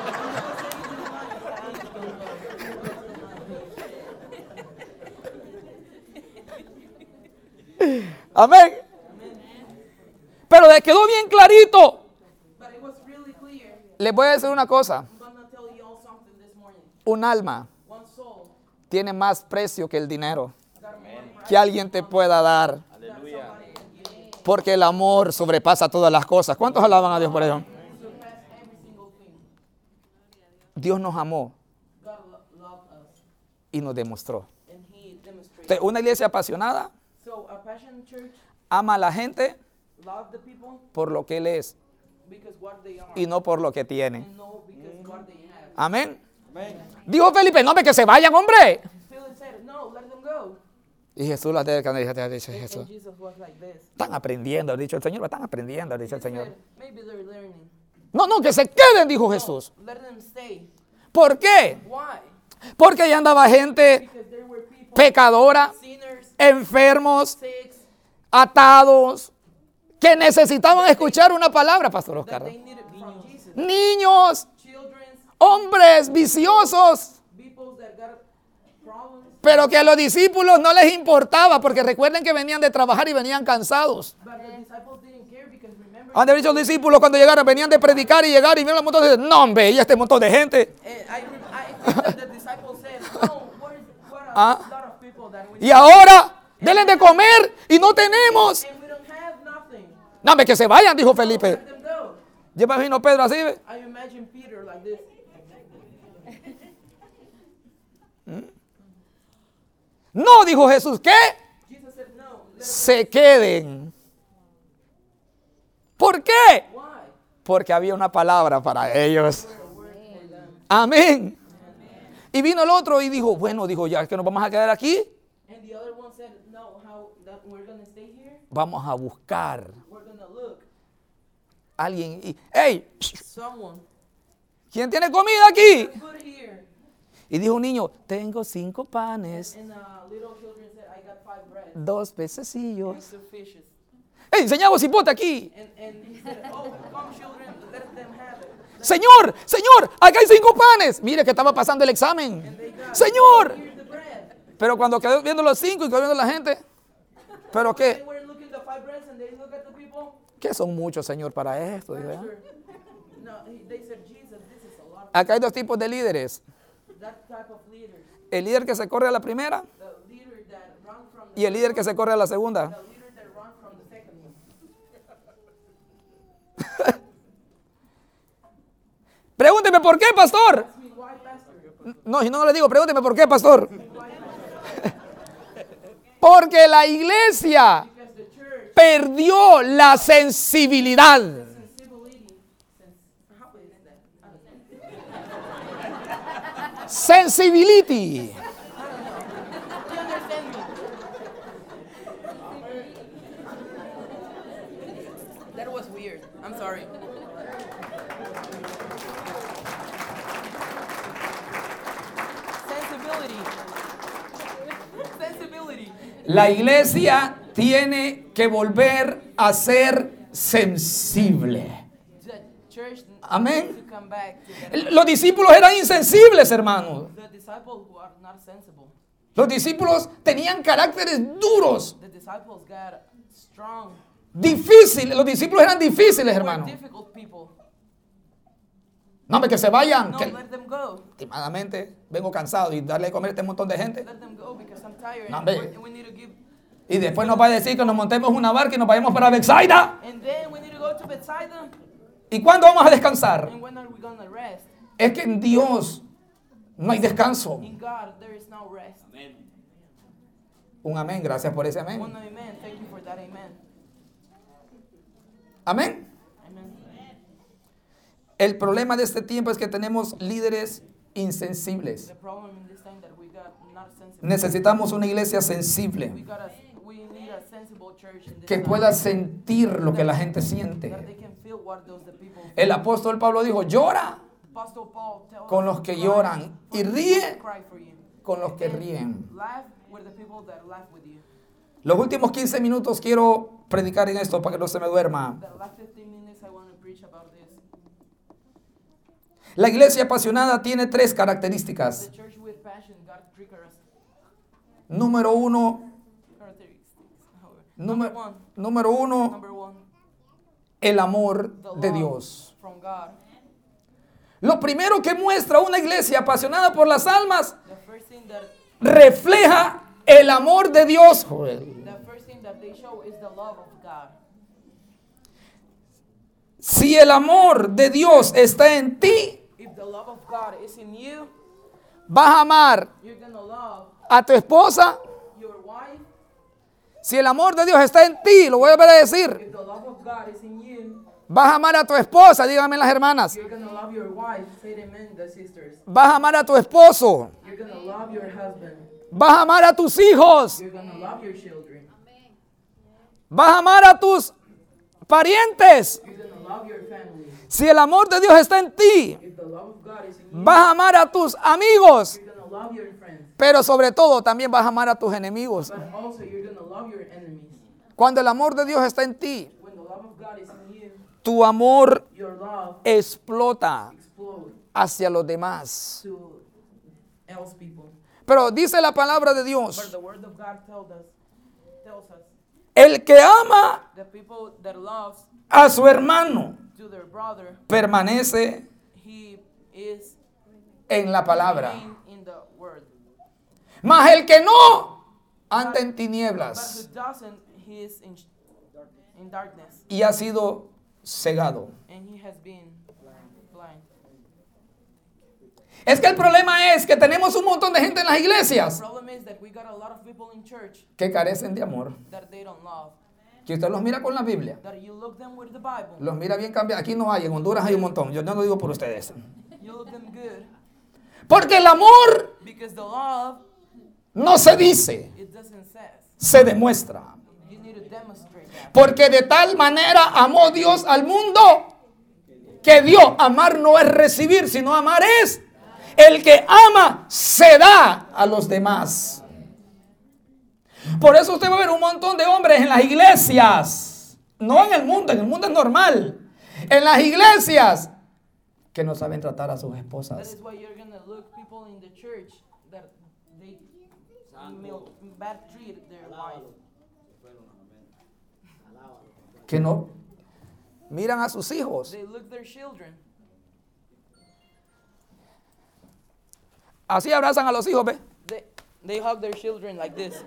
Amén. Pero le quedó bien clarito. But it was really clear. Les voy a decir una cosa, I'm gonna tell you all something this morning. un alma One soul tiene más precio que el dinero got more price que alguien te pueda dar, than somebody can give. porque el amor sobrepasa todas las cosas. ¿Cuántos alaban a Dios por eso? Surpass every single thing. Dios nos amó God lo- loved us y nos demostró. and He demonstrated. Entonces, una iglesia apasionada So a passion church ama a la gente love the people por lo que él es because what they are y no por lo que tiene. and no because what they have. Amén. Dijo Felipe, no, hombre, que se vayan, hombre. Philip said, no, let them go. Y Jesús la dice, dice And, Jesús. and Jesus was like this. Están aprendiendo, ha dicho el Señor, están aprendiendo, ha dicho He el Señor. said, maybe they're learning. No, no, que se queden, dijo No, Jesús. let them stay. ¿Por qué? Why? Porque ahí andaba gente Because there were people, pecadora, sinners, enfermos, sick, atados, que necesitaban escuchar una palabra, Pastor that Oscar. they needed from Jesus. Niños, Children, hombres viciosos, people that got problems. pero que a los discípulos no les importaba, porque recuerden que venían de trabajar y venían cansados. But the disciples didn't care because remember, Han dicho los discípulos cuando llegaron, venían de predicar y llegar y vieron un montón de no, hombre, y este montón de gente. and I, I think that the disciples said, no, what, is, what a Ah. lot of people that we Y ahora, denle de comer y no tenemos. and we don't have nothing. No, hombre, que se vayan, dijo Felipe. Let them go. Yo me imagino Pedro así, ¿ve? I imagine Peter like this. No, dijo Jesús, ¿qué? Jesus said, no, let them Se queden. ¿Por qué? Why? Porque había una palabra para ellos. A word for them. Amén. Y vino el otro y dijo, bueno, dijo, ya es que nos vamos a quedar aquí, And the other one said, no, how that we're gonna stay here? vamos a buscar We're gonna look. a alguien. Y, hey, Someone. ¿quién tiene comida aquí? Put here. Y dijo un niño, tengo cinco panes, And uh, little children said, I got five bread. dos And pececillos. two fishes. Hey, enseñamos cipote aquí. And, and he said, oh, come children, let them have it. Señor, Señor, acá hay cinco panes. Mire que estaba pasando el examen. Señor. Here's the bread. Pero cuando quedó viendo los cinco y quedó viendo la gente, ¿pero They qué? were looking at the five breads and they look at the people. ¿Qué son muchos, Señor, para esto? Dijo, ¿eh? Pastor, no, he- they said, Jesus, this is a lot. Acá hay dos tipos de líderes. That type of leaders. El líder que se corre a la primera The leader that run from the y el líder que se corre a la segunda. the leader that run from the second one. Pregúnteme por qué, pastor. Ask me why, pastor. No, si no, no le digo, pregúnteme por qué, pastor. Porque la iglesia Because the church perdió la sensibilidad. sensibility, sens- how is that? I don't know. Sensibility. You understand me? La iglesia tiene que volver a ser sensible. The church Amén. needs to come back to that. Los discípulos eran insensibles, hermanos. The disciples who are not sensible. Los discípulos tenían caracteres duros, The disciples got strong. difíciles. Los discípulos eran difíciles, They were hermanos. difficult people. No, hombre, que se vayan. No, Que, let them go. últimamente vengo cansado y darle de comer a este montón de gente. Let them go because I'm tired. No, and, hombre. we're- and we need to give. Y después nos va a decir que nos montemos una barca y nos vayamos para Bethsaida. And then we need to go to Bethsaida. ¿Y cuándo vamos a descansar? And when are we gonna rest? Es que en Dios no hay descanso. In God there is no rest. Un amén, gracias por ese amén. One amen. Thank you for that amen. Amén. Amen. El problema de este tiempo es que tenemos líderes insensibles. The problem in this time that we got not sensible. Necesitamos una iglesia We sensible got a, we need a sensible church in this que time. pueda sentir lo que la gente That siente. they can feel what those the people feel. El apóstol Pablo dijo, llora Apostle Paul tells con los us, que "Cry lloran y for the ríe people that cry for you. con los que And ríen. laugh with the people that laugh with you." Los últimos quince minutos quiero predicar en esto para que no se me duerma. The last fifteen minutes I want to preach about this. La iglesia apasionada tiene tres The características. church with passion got three characteristics. Número uno, However. número, Number one. número uno, Number one. el amor The de love Dios. from God. Lo primero que muestra una iglesia apasionada por las almas The first thing that refleja el amor de Dios, Joel. the first thing that they show is the love of God. Si el amor de Dios está en ti, If the love of God is in you, vas a amar you're gonna love a tu esposa. your wife. Si el amor de Dios está en ti, lo voy a volver a decir, If the love of God is in you, vas a amar a tu esposa, díganme las hermanas. you're gonna love your wife. Say amen, the sisters. Vas a amar a tu esposo. You're gonna love your husband. Vas a amar a tus hijos. You're gonna love your children. Vas a amar a tus parientes. You're gonna love your family. Si el amor de Dios está en ti, If the love of God is in you, vas a amar a tus amigos. you're gonna love your friends. Pero sobre todo también vas a amar a tus enemigos. But also you're gonna love your enemies. Cuando el amor de Dios está en ti, When the love of God is in you, tu amor your love explota explodes hacia los demás. to else people. Pero dice la palabra de But Dios, the word of God tells us, tells us el que ama the people that loves a su hermano to their brother, permanece he is en la palabra. remain in the word. Mas el que no anda en But tinieblas who doesn't, he is in, in darkness, y ha sido cegado. and he has been blind. Es que el problema es que tenemos un montón de gente en las The iglesias problem is that we got a lot of people in church que carecen de amor. that they don't love. Que usted los mira con la Biblia, That you look them with the Bible, los mira bien cambiados. Aquí no hay, en Honduras hay un montón. Yo no lo digo por ustedes. you look them good, Porque el amor because the love, no se dice, it doesn't say. se demuestra. You need to demonstrate that. Porque de tal manera amó Dios al mundo que dio. Amar no es recibir, sino amar es. El que ama se da a los demás. Por eso usted va a ver un montón de hombres en las iglesias. No en el mundo, en el mundo es normal. En las iglesias que no saben tratar a sus That esposas. is why you're gonna look people in the church that they milk, bad treat their wife. Que no miran a sus hijos. They look their children. Así abrazan a los hijos, ¿ve? They they hug their children like this.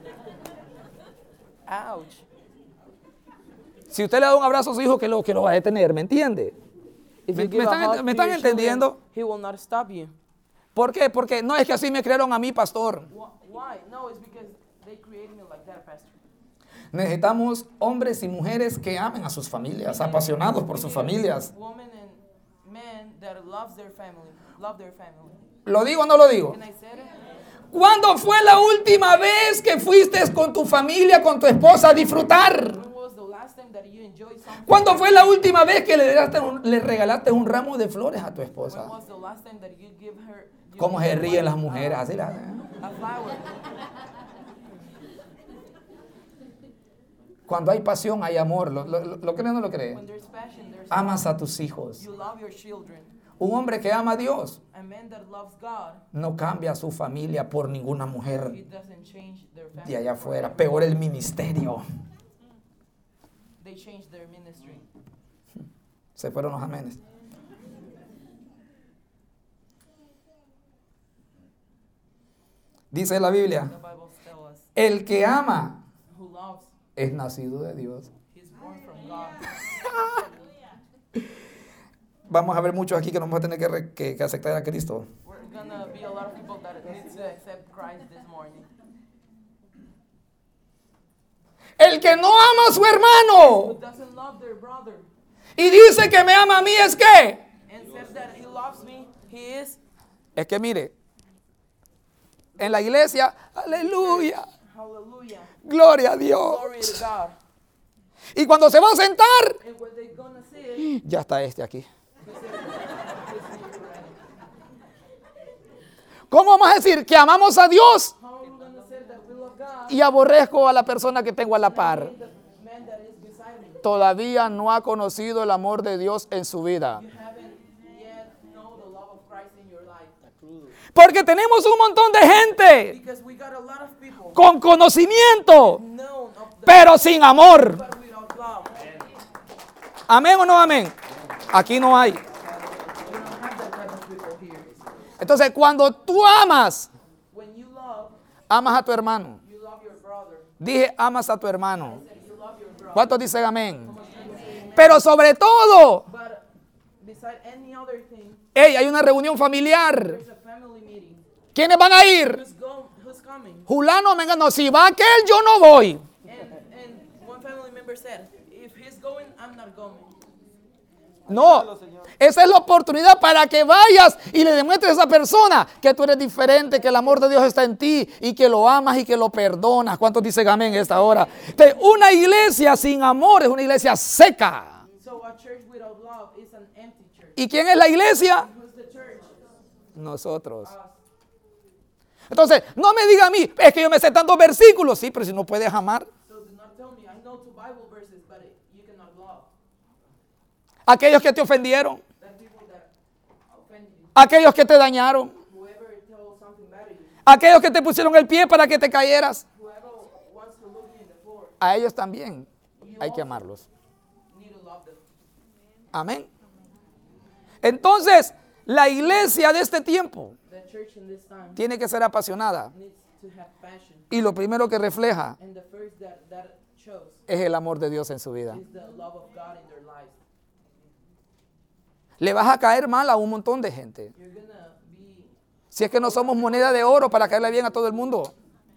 Ouch. Si usted le da un abrazo a su hijo, que lo, que lo va a detener, ¿me entiende? If ¿Me, you give me a están, hug me to están your entendiendo? children, he will not stop you. ¿Por qué? Porque no es que así me crearon a mí, pastor. Wh- Why? No, it's because they created me like that, pastor. Necesitamos hombres y mujeres que amen a sus familias, apasionados por sus familias. Women and men that loves their family, love their family. ¿Lo digo o no lo digo? Can I say it? ¿Cuándo fue la última vez que fuiste con tu familia, con tu esposa a disfrutar? When was the last time that you enjoyed something? ¿Cuándo fue la última vez que le, regalaste un, le regalaste un ramo de flores a tu When esposa? was the last time that you give her you ¿Cómo give se your ríen wife las mujeres? a- Así la- A flower. Cuando hay pasión, hay amor. ¿Lo, lo, lo cree o no lo cree? When there's passion, there's Amas a tus hijos. you love your children. Un hombre que ama a Dios A man that loves God, no cambia a su familia por ninguna mujer it doesn't change their family. de allá afuera. Peor el ministerio. They change their ministry. Se fueron los amenes. Dice la Biblia, The Bible tells us el que ama who loves, es nacido de Dios. he's born from God. Vamos a ver muchos aquí que nos vamos a tener que, re- que- que aceptar a Cristo. We're gonna be a lot of people that need to accept Christ this morning. El que no ama a su Who hermano doesn't love their brother y dice que me ama a mí es que, and says that he loves me, he is, es que mire, en la iglesia, aleluya, hallelujah, gloria a Dios. glory to God. Y cuando se va a sentar, And when they gonna see it, ya está este aquí. ¿Cómo vamos a decir que amamos a Dios how are we gonna say that we love God? y aborrezco a la persona que tengo a la par? The man that is beside me, Todavía no ha conocido el amor de Dios en su vida. you haven't yet know the love of Christ in your life. Porque tenemos un montón de gente Because we got a lot of people con conocimiento, known of the pero sin amor. but without love. ¿Amén o no amén? Aquí no hay. We don't have that type of people here. Entonces, cuando tú amas, When you love, amas a tu hermano. you love your brother. Dije, amas a tu hermano. You love your brother. ¿Cuántos dicen amén? Pero sobre todo, But beside any other thing, hey, hay una reunión familiar. there's a family meeting. ¿Quiénes van a ir? Who's go, who's coming? Julano, venga, no, si va aquel, yo no voy. And and one family member said, if he's going, I'm not going. No, esa es la oportunidad para que vayas y le demuestres a esa persona que tú eres diferente, que el amor de Dios está en ti y que lo amas y que lo perdonas. ¿Cuántos dicen amén en esta hora? Entonces, una iglesia sin amor es una iglesia seca. So a church without love is an empty church. ¿Y quién es la iglesia? Who's the church? Nosotros. Entonces, no me diga a mí, es que yo me sé tantos versículos. Sí, pero si no puedes amar. So do not tell me, I know two Bible verses, but you cannot love. Aquellos que te ofendieron, That people that offend you, aquellos que te dañaron, whoever tells something bad to you, aquellos que te pusieron el pie para que te cayeras. whoever wants to look you in the floor, A ellos también you hay que also amarlos. need to love them. Amén. Entonces, la iglesia de este tiempo The church in this time tiene que ser apasionada. needs to have passion. Y lo primero que refleja And the first that that shows es el amor de Dios en su vida. is the love of God in their lives. Le vas a caer mal a un montón de gente. You're gonna be, Si es que no somos moneda de oro para caerle bien a todo el mundo.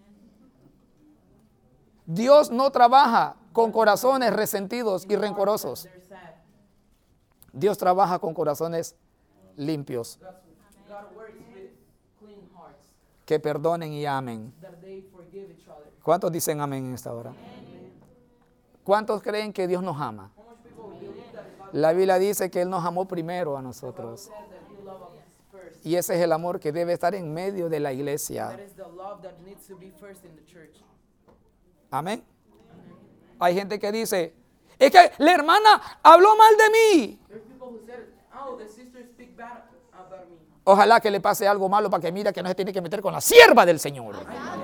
Dios no trabaja con corazones resentidos y rencorosos. they're sad. Dios trabaja con corazones limpios, God, God works with clean hearts, que perdonen y amen. that they forgive each other. ¿Cuántos dicen amén en esta hora? ¿Cuántos creen que Dios nos ama? How much people believe that God La Biblia dice que Él nos amó primero a nosotros. said that He loved us first? Y ese es el amor que debe estar en medio de la That iglesia. is the love that needs to be first in the church. Amén. Hay gente que dice, es que la hermana habló mal de mí. There's people who said, oh, the sisters speak bad about me. Ojalá que le pase algo malo para que mire que no se tiene que meter con la sierva del Señor.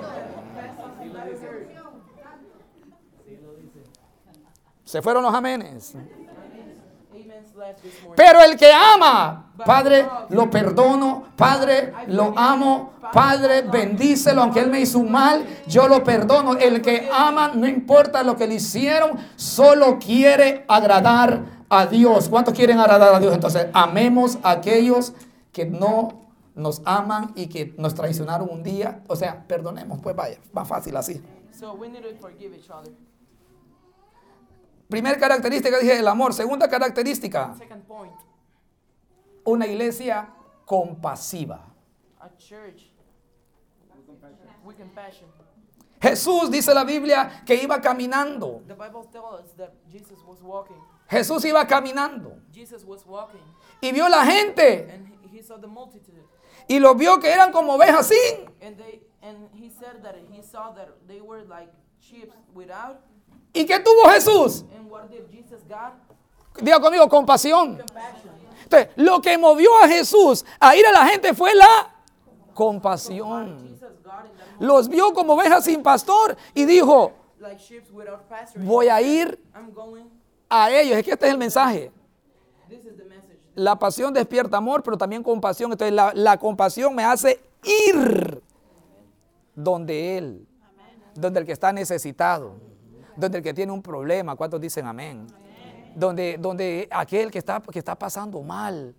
Se fueron los amenes. Amen's left this morning. Pero el que ama, Padre, lo perdono, Padre, lo amo, Padre, bendícelo, aunque Él me hizo un mal, yo lo perdono. El que ama, no importa lo que le hicieron, solo quiere agradar a Dios. ¿Cuántos quieren agradar a Dios? Entonces, amemos a aquellos que no nos aman y que nos traicionaron un día. O sea, perdonemos, pues vaya, más fácil así. So we need to forgive each other. Primera característica, dije, el amor. Segunda característica, Second point, una iglesia compasiva. a church with compassion. Jesús, dice la Biblia, que iba caminando. The Bible tells us that Jesus was walking. Jesús iba caminando Jesus was walking, y vio la gente and he, he saw the multitude, y los vio que eran como ovejas sin, and they and he said that he saw that they were like sheep without ¿Y qué tuvo Jesús? And what did Jesus got? Diga conmigo, compasión. Compassion. Entonces, lo que movió a Jesús a ir a la gente fue la compasión. Jesus got in that moment, Los vio como ovejas sin pastor y dijo, like sheep without pastor. voy a ir I'm going. a ellos. Es que este es el mensaje. This is the message. La pasión despierta amor, pero también compasión. Entonces la, la compasión me hace ir donde Él, donde el que está necesitado, donde el que tiene un problema. ¿Cuántos dicen amén? Donde, donde aquel que está, que está pasando mal.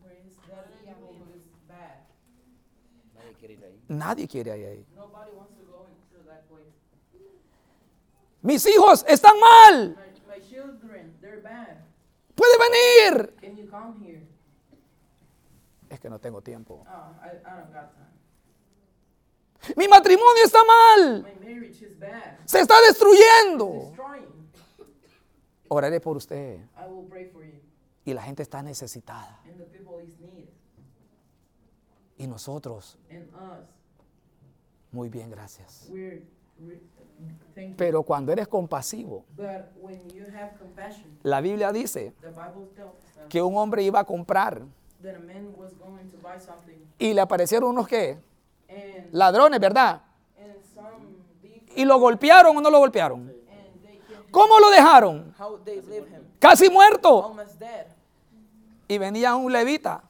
Nadie quiere ir ahí. Nobody wants to go into that place. Mis hijos están mal. My, my children, they're bad. Puede venir. Can you come here? Es que no tengo tiempo. Oh, I, I don't got time. Mi matrimonio está mal. My marriage is bad. Se está destruyendo. Destroying. Oraré por usted. I will pray for you. Y la gente está necesitada. And the people is needed. Y nosotros, And us, muy bien, gracias. we're, we're thank you. Pero cuando eres compasivo, But when you have compassion, la Biblia dice the Bible tells us que un hombre iba a comprar that a man was going to buy something, y le aparecieron unos ¿qué? and Ladrones, ¿verdad? and some thief, ¿Y lo golpearon o no lo golpearon? and they killed him. ¿Cómo lo dejaron? How they leave him, Casi muerto. almost dead. Y venía un levita.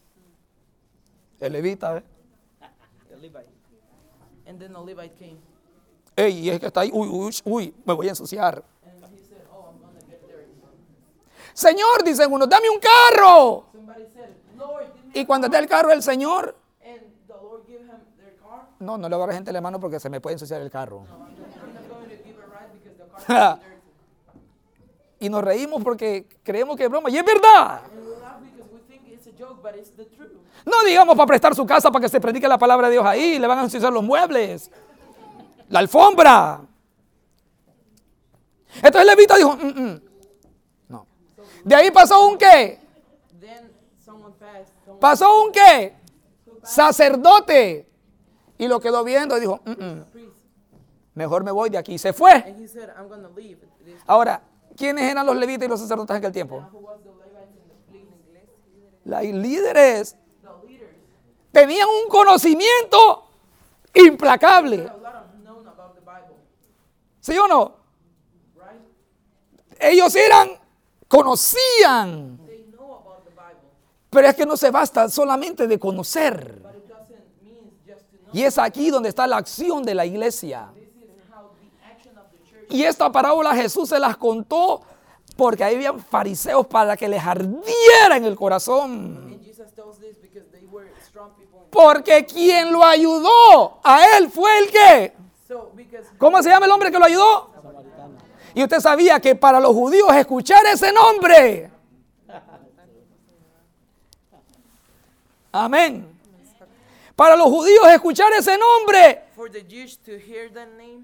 El levita, ¿eh? The Levite. And then the Levite came, Ey, y es que está ahí, uy, uy, uy, me voy a ensuciar. and he said, "Oh, I'm gonna get there." Señor, dicen unos, dame un carro. Somebody said, "Lord, give me." Y cuando está el carro del Señor, And the Lord give him their car. no, no le voy a dar gente la mano porque se me puede ensuciar el carro. No, I'm not, I'm not going to give a ride because the car is dirty. Y nos reímos porque creemos que es broma. Y es verdad. And we laugh because we think it's a joke, but it's the truth. No digamos para prestar su casa para que se predique la palabra de Dios ahí. Le van a ensuciar los muebles. La alfombra. Entonces el levita dijo, "Mm, mm". No. De ahí pasó un qué. Then someone passed. Someone Pasó un qué. Sacerdote. Y lo quedó viendo y dijo, "Mm, mm, priest. mejor me voy de aquí". Y se fue. And he said, "I'm going to leave." This, Ahora, ¿quiénes eran los levitas y los sacerdotes en aquel tiempo? who was the Levites in the place? Los líderes. The leaders. Tenían un conocimiento implacable. A lot of known about the Bible, ¿Sí o no? right? Ellos eran, conocían. They know about the Bible, Pero es que no se basta solamente de conocer. but it doesn't mean just to know. Y es aquí donde está la acción de la iglesia. This is how the action of the church. Y esta parábola Jesús se las contó porque ahí habían fariseos para que les ardiera en el corazón. And Jesus tells this because they were strong people. Porque quien lo ayudó a él fue el que. So because ¿Cómo se llama el hombre que lo ayudó? Y usted sabía que para los judíos escuchar ese nombre. Amén. Para los judíos escuchar ese nombre. for the Jews to hear that name,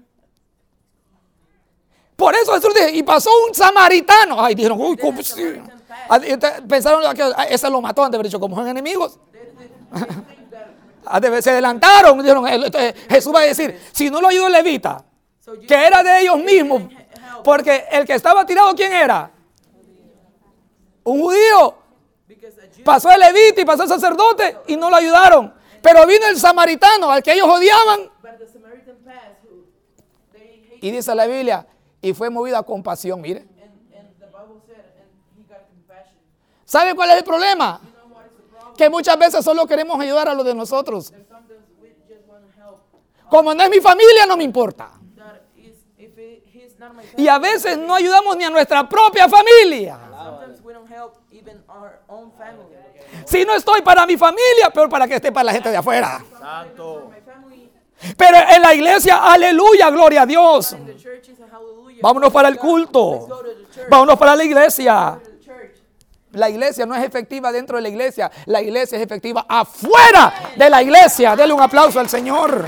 Por eso Jesús dijo, y pasó un samaritano. Ay, dijeron, uy, ¿cómo sí? Ah, y te- Pensaron que ah, ese lo mató, han de haber dicho, como son enemigos. they, they, they think that. Ah, de- Se adelantaron. Dijeron, eh, entonces, Jesús va a decir, si no lo ayudó el levita, So Jesus que era de ellos they mismos, didn't help porque el que estaba tirado, ¿quién era? Un judío. because a Jew. Pasó el levita y pasó el sacerdote y no lo ayudaron. Pero vino el samaritano, al que ellos odiaban, But the Samaritan passed who they hate, y dice la Biblia, y fue movido a compasión. Mire, and, and the Bible said, and he got compassion. ¿sabe cuál es el problema? You know what is the problem? Que muchas veces solo queremos ayudar a los de nosotros. That sometimes we just want to help. Como no es mi familia, no me importa. That is, if it, he's not my Y family, a veces no ayudamos ni a nuestra propia familia. sometimes we don't help even our own family. Si no estoy para mi familia, peor para que esté para la gente de afuera. For my family, Pero en la iglesia, aleluya, gloria a Dios. the church is a hallelujah. Vámonos para el Let's culto. go to the church. Vámonos para la iglesia. Go to the church. La iglesia no es efectiva dentro de la iglesia. La iglesia es efectiva afuera de la iglesia. Dele un aplauso al Señor.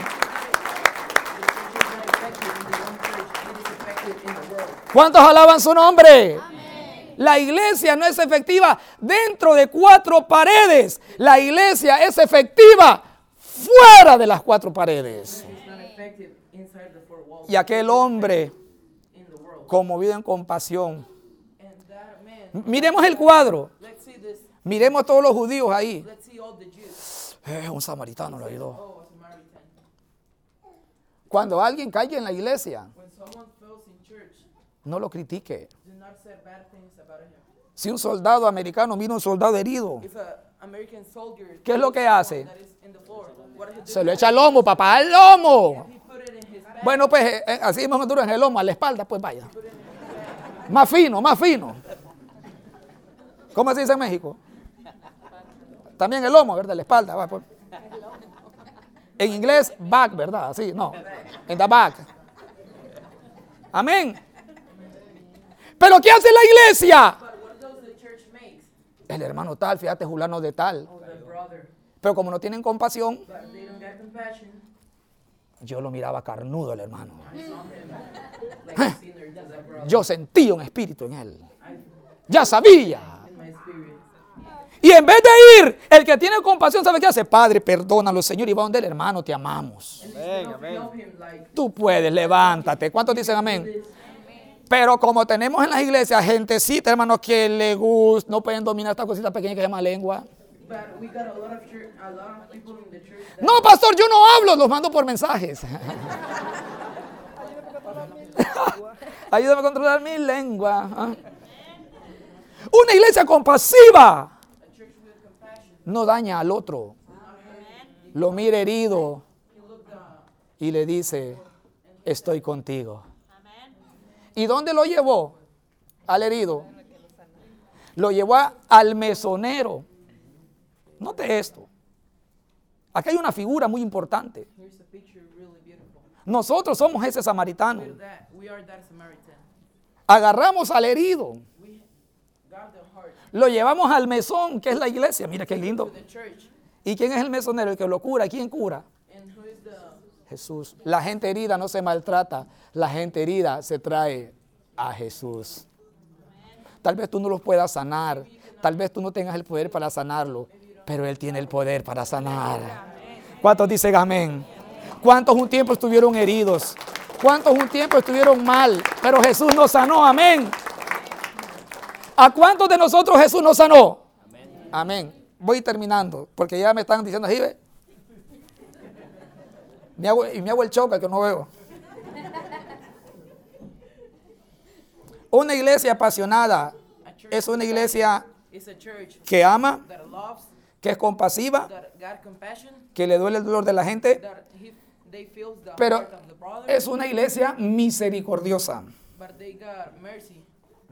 ¿Cuántos alaban su nombre? La iglesia no es efectiva dentro de cuatro paredes. La iglesia es efectiva fuera de las cuatro paredes. It's not effective inside the four walls. Y aquel hombre In the world. conmovido en compasión. And that man, Miremos el cuadro. let's see this. Miremos todos los judíos ahí. Let's see all the Jews. Eh, un samaritano lo ayudó. Oh, a Samaritan. Cuando alguien caiga en la iglesia, When someone fails in church, no lo critique. do not say bad things about him. Si un soldado americano mira a un soldado herido, If a American soldier ¿qué es lo que hace? that is in the floor, what does he do? se lo echa al lomo, papá, al lomo. He put it in his bag. Bueno, pues eh, eh, así más duro en el lomo, a la espalda, pues vaya. Más fino, más fino. ¿Cómo se dice en México? También el lomo, ¿verdad? La espalda. Va, pues. En inglés, back, ¿verdad? Sí, no. En the back. Amén. ¿Pero qué hace la iglesia? But what does the church make? El hermano tal, fíjate, fulano de tal. Oh, the brother. Pero como no tienen compasión, But they don't get compassion. yo lo miraba carnudo el hermano. I saw him like a sinner to the brother. Yo sentía un espíritu en él. I, Ya sabía. in my spirit. Y en vez de ir, el que tiene compasión, ¿sabe qué hace? Padre, perdónalo, Señor, y va donde el hermano, te amamos. And instead of help him like Tú puedes, levántate. ¿Cuántos dicen amén? Pero como tenemos en las iglesias gentecita, hermanos, que le gusta, no pueden dominar esta cosita pequeña que se llama lengua. but we got a lot of church, a lot of people in the church that No, pastor, yo no hablo, los mando por mensajes. Ayúdame a controlar mi lengua. ¿Ah? Una iglesia compasiva a church with compassion. no daña al otro. Lo mira herido He looked uh, y le dice, estoy contigo. ¿Y dónde lo llevó? Al herido. Lo llevó a- al mesonero. Note esto. Aquí hay una figura muy importante. here's a picture really beautiful. Nosotros somos ese samaritano. We're that we are that Samaritan. Agarramos al herido. We got the heart Lo llevamos al mesón, que es la iglesia. Mira qué to lindo. the church. ¿Y quién es el mesonero? El que lo cura. ¿Quién cura? And who is the Jesús. La gente herida no se maltrata. La gente herida se trae a Jesús. Tal vez tú no los puedas sanar. Tal vez tú no tengas el poder para sanarlo. Pero Él tiene el poder para sanar. ¿Cuántos dicen amén? ¿Cuántos un tiempo estuvieron heridos? ¿Cuántos un tiempo estuvieron mal? Pero Jesús nos sanó. Amén. ¿A cuántos de nosotros Jesús nos sanó? Amén. Voy terminando, porque ya me están diciendo así, ¿ve? Me hago, y me hago el choque que no veo. Una iglesia apasionada a church es una iglesia is a church que ama, that loves, que es compasiva, that got compassion, que le duele el dolor de la gente, that he, they feel the pero heart of the brother, es una iglesia misericordiosa. but they got mercy.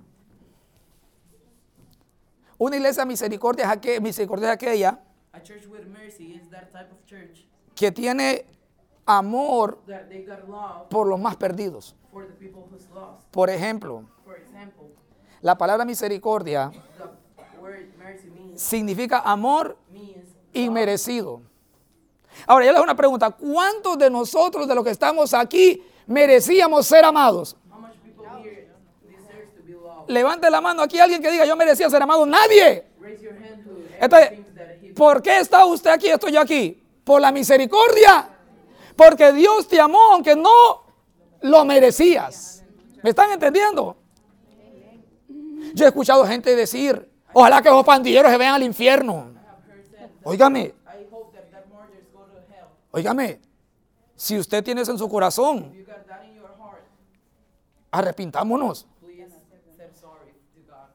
Una iglesia misericordia es aquella, misericordia es aquella A church with mercy is that type of church que tiene amor that they got love por los más perdidos. for the people who's lost. Por ejemplo, For example, la palabra misericordia the word mercy means significa amor means love. inmerecido. Ahora, yo les hago una pregunta. ¿Cuántos de nosotros, de los que estamos aquí, merecíamos ser amados? How much people here deserves to be loved? Levante la mano aquí alguien que diga, yo merecía ser amado. Nadie. Raise your hand who Entonces, thinks that he ¿por qué está usted aquí? Estoy yo aquí. Por la misericordia. Porque Dios te amó aunque no lo merecías. ¿Me están entendiendo? Yo he escuchado gente decir, ojalá que los pandilleros se vean al infierno. Óigame, I hope that that murders go to hell. óigame. Si usted tiene eso en su corazón, If you got that in your heart, arrepintámonos. please say sorry to God.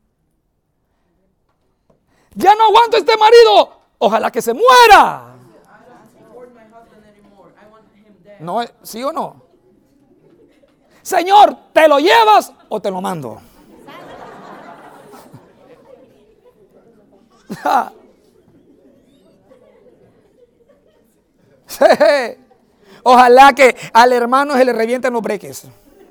Ya no aguanto a este marido. Ojalá que se muera. I don't support my husband anymore. I want him dead. No, ¿sí o no? Señor, ¿te lo llevas o te lo mando? Ojalá que al hermano se le revienten los breques.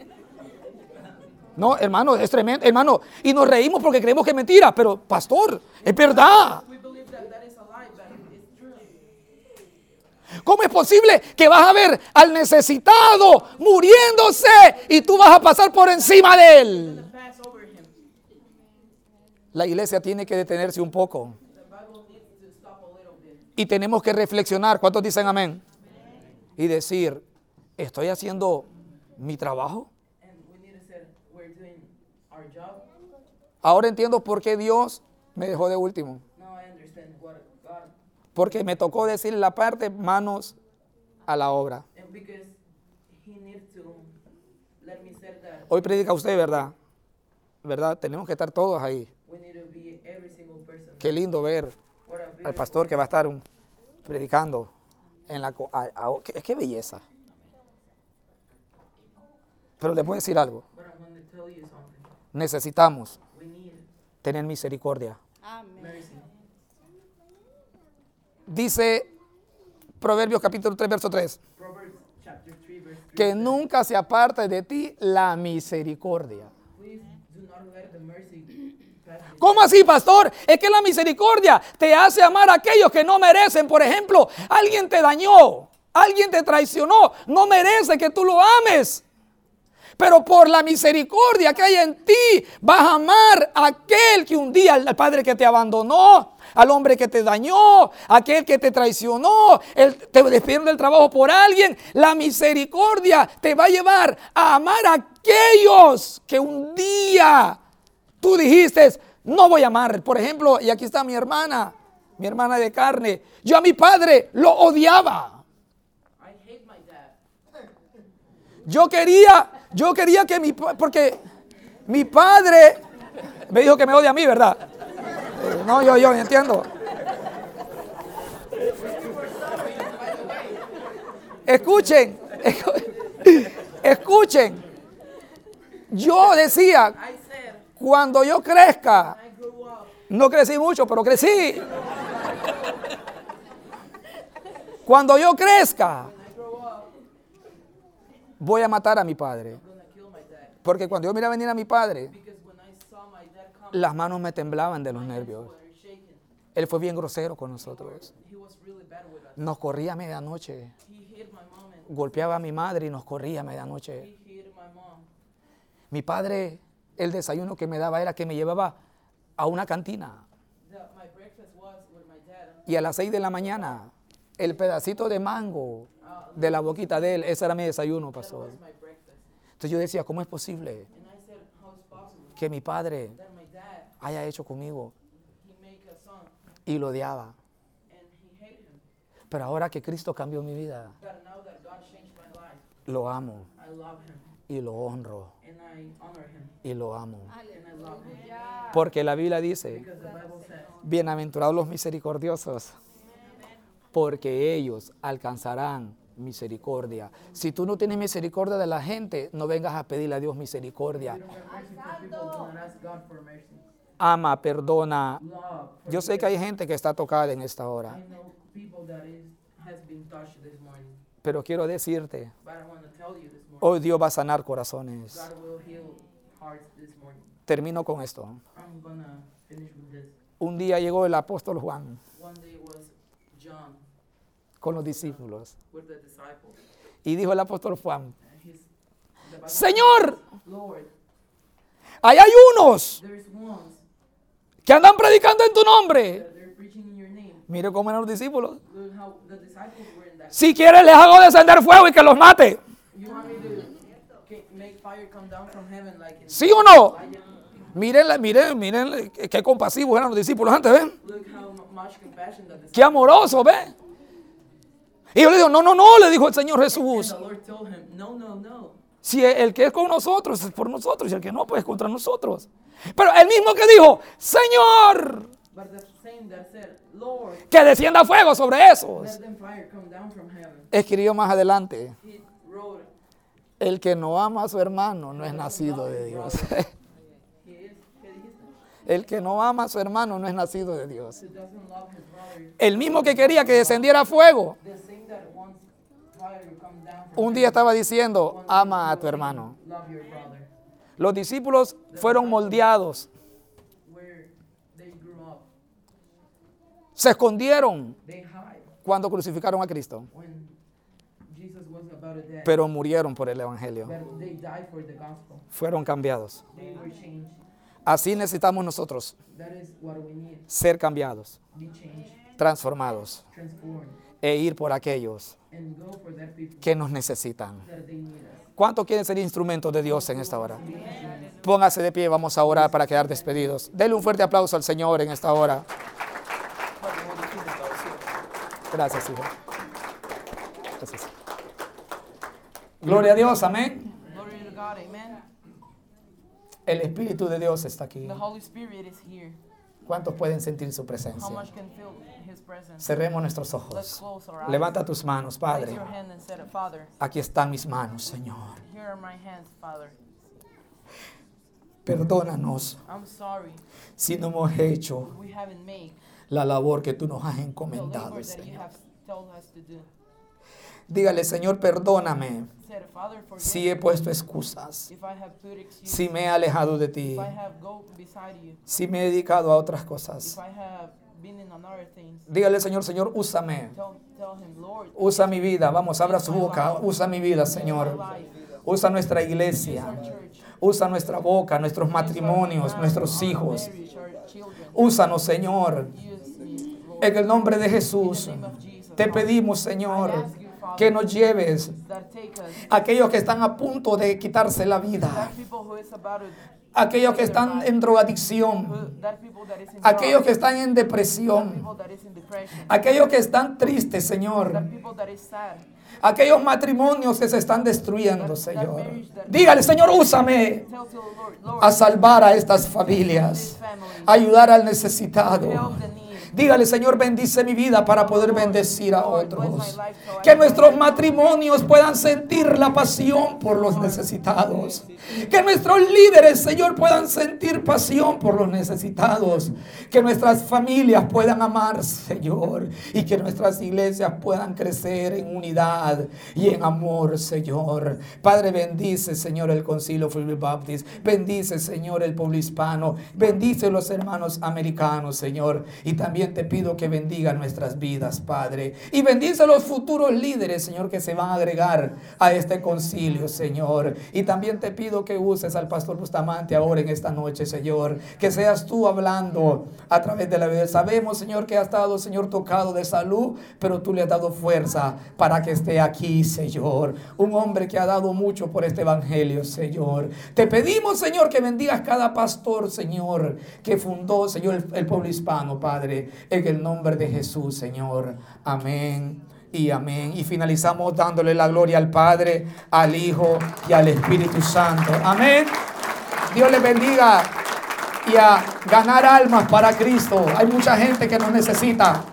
No, hermano, es tremendo, hermano. Y nos reímos porque creemos que es mentira, pero pastor, es verdad. We believe that that is a lie, but it's true. ¿Cómo es posible que vas a ver al necesitado muriéndose y tú vas a pasar por encima de él? Pass over him. La iglesia tiene que detenerse un poco The Bible needs to stop a little bit. y tenemos que reflexionar. ¿Cuántos dicen amén? Y decir, ¿estoy haciendo mi trabajo? And we need to say, our job. Ahora entiendo por qué Dios me dejó de último. Now I understand what God, Porque me tocó decir la parte manos a la obra. and because He needs to let me say that Hoy predica usted, ¿verdad? ¿Verdad? Tenemos que estar todos ahí. we need to be every single person. Qué lindo ver What a al beautiful- pastor que va a estar um, predicando. En la, co- a- a- qué, qué belleza. Pero les voy a decir algo. But I'm going to tell you something. Necesitamos We need tener misericordia. mercy. Dice Proverbios capítulo tres, verso tres. Proverbs chapter three, verse three. Que nunca se aparte de ti la misericordia. Please do not let the mercy pass you. ¿Cómo así, pastor? Es que la misericordia te hace amar a aquellos que no merecen. Por ejemplo, alguien te dañó, alguien te traicionó, no merece que tú lo ames. Pero por la misericordia que hay en ti, vas a amar a aquel que un día, al padre que te abandonó, al hombre que te dañó, aquel que te traicionó, el, te despidieron del trabajo por alguien. La misericordia te va a llevar a amar a aquellos que un día tú dijiste, no voy a amar. Por ejemplo, y aquí está mi hermana, mi hermana de carne. Yo a mi padre lo odiaba. I hate my dad. Yo quería, yo quería que mi, pa- porque mi padre me dijo que me odia a mí, ¿verdad? Eh, No, yo, yo entiendo. Escuchen, escu- escuchen. Yo decía, I said, cuando yo crezca, I grew up. no crecí mucho, pero crecí. Cuando yo crezca, I grew up. voy a matar a mi padre. I'm going to kill my dad. Porque cuando yo miraba venir a mi padre, Because when I saw my dad come, las manos me temblaban de los nervios. were shaking. Él fue bien grosero con nosotros. He was really bad with us. Nos corría a medianoche. He hit my mom and Golpeaba a mi madre y nos corría a medianoche. he hit my mom. Mi padre, el desayuno que me daba era que me llevaba a una cantina. The, my breakfast was with my dad. Y a las seis de la mañana, el pedacito de mango de la boquita de él, ese era mi desayuno, That pastor. was my breakfast. Entonces yo decía, ¿cómo es posible And I said, how is possible que mi padre that my dad, haya hecho conmigo? he make a son Y lo odiaba. and he hated him. Pero ahora que Cristo cambió mi vida, But now that God changed my life, lo amo I love him y lo honro and I honor him y lo amo. and I love him. Porque la Biblia dice, Because the Bible says, bienaventurados los misericordiosos, porque ellos alcanzarán misericordia. Si tú no tienes misericordia de la gente, no vengas a pedirle a Dios misericordia. we don't have mercy for people, do not ask God for mercy. Ama, perdona. Love. Yo sé que hay gente que está tocada en esta hora, I know people that is, has been touched this morning, pero quiero decirte, but I want to tell you this morning, hoy Dios va a sanar corazones. God will heal hearts this morning. Termino con esto. I'm gonna finish with this. Un día llegó el apóstol Juan One day was John con los discípulos with the disciples, y dijo el apóstol Juan, and he's, the Bible Señor, says, Lord, ahí hay unos there's ones que andan predicando en tu nombre. that they're preaching in your name. Mire cómo eran los discípulos. Look how the disciples were in that. Si quieres les hago descender fuego y que los mate. You want me to ca- make fire come down from heaven like in ¿Sí o no? Elijah? Miren, la- miren, miren qué qué compasivos eran los discípulos antes, ¿ven? Look how mu- much compassion that the Qué amorosos, ¿ven? Y yo le digo, no, no, no, le dijo el Señor And Jesús. the Lord told him, no, no, no. Si el que es con nosotros es por nosotros y el que no, pues es contra nosotros. Pero el mismo que dijo, Señor, But the same that said, Lord, que descienda fuego sobre esos. let them fire come down from heaven. Escribió más adelante, He wrote, el que no ama a su hermano no es nacido de Dios. he is, ¿qué dijiste? El que no ama a su hermano no es nacido de Dios. Who doesn't love his brother. El mismo que quería que descendiera fuego, The same that wants fire to come down from un día estaba diciendo, ama a tu hermano. love your brother. Los discípulos fueron moldeados, Where they grew up, se escondieron they hide cuando crucificaron a Cristo, when Jesus was about to die. pero murieron por el Evangelio. But they died for the gospel. Fueron cambiados. They were changed. Así necesitamos nosotros That is what we need. ser cambiados, Be changed, transformados transformed, e ir por aquellos and go for that people que nos necesitan. that they need us. ¿Cuántos quieren ser instrumentos de Dios en esta hora? Be instruments Póngase de pie, vamos a orar para quedar despedidos. Denle un fuerte aplauso al Señor en esta hora. Gracias, hijo. Gracias. Gloria a Dios, amén. Glory to God, amen. El Espíritu de Dios está aquí. The Holy Spirit is here. ¿Cuántos pueden sentir su How presencia? much can feel His presence? Cerremos nuestros Let's ojos. close our eyes. Levanta tus manos, Raise Padre. your hand and say, Father, Aquí están mis manos, Señor. here are my hands, Father. Perdónanos I'm sorry si no hemos hecho we haven't made la labor que tú nos has the encomendado, labor that you Señor. have told us to do. Dígale, Señor, perdóname Said, Father, forgive si he puesto excusas, if I have put excuses, si me he alejado de ti, if I have go beside you, si me he dedicado a otras if cosas. I have been in another things. Dígale, Señor, Señor, úsame. Tell, tell Him, Lord, Usa mi vida. Vamos, abra su boca. Usa mi vida, Señor. life, Usa nuestra iglesia. our church, Usa nuestra boca, nuestros matrimonios, nuestros hijos. Úsanos, Señor. Use me, Lord. En el nombre de Jesús, In the name of Jesus, te pedimos, Señor, que nos lleves that take us, a aquellos que están a punto de quitarse la vida, that people who is about to, aquellos que están en drogadicción, who, that people that is in aquellos drugs, que están en that depresión, people that is in depression, aquellos que están tristes, Señor, that people that is sad, aquellos matrimonios que se están destruyendo, Señor. Dígale, Señor, úsame tell to the Lord, Lord, a salvar a estas familias, a ayudar al necesitado. help the need. Dígale, Señor, bendice mi vida para poder bendecir a otros. Que nuestros matrimonios puedan sentir la pasión por los necesitados. Que nuestros líderes, Señor, puedan sentir pasión por los necesitados. Que nuestras familias puedan amar, Señor. Y que nuestras iglesias puedan crecer en unidad y en amor, Señor. Padre, bendice, Señor, el Concilio Free Baptist. Bendice, Señor, el pueblo hispano. Bendice los hermanos americanos, Señor. Y también te pido que bendiga nuestras vidas, Padre. Y bendice los futuros líderes, Señor, que se van a agregar a este concilio, Señor. Y también te pido que uses al pastor Bustamante ahora en esta noche, Señor. Que seas tú hablando a través de la vida. Sabemos, Señor, que ha estado, Señor, tocado de salud, pero tú le has dado fuerza para que esté aquí, Señor. Un hombre que ha dado mucho por este evangelio, Señor. Te pedimos, Señor, que bendigas cada pastor, Señor, que fundó, Señor, el, el pueblo hispano, Padre. En el nombre de Jesús, Señor. Amén y amén. Y finalizamos dándole la gloria al Padre, al Hijo y al Espíritu Santo. Amén. Dios les bendiga y a ganar almas para Cristo. Hay mucha gente que nos necesita.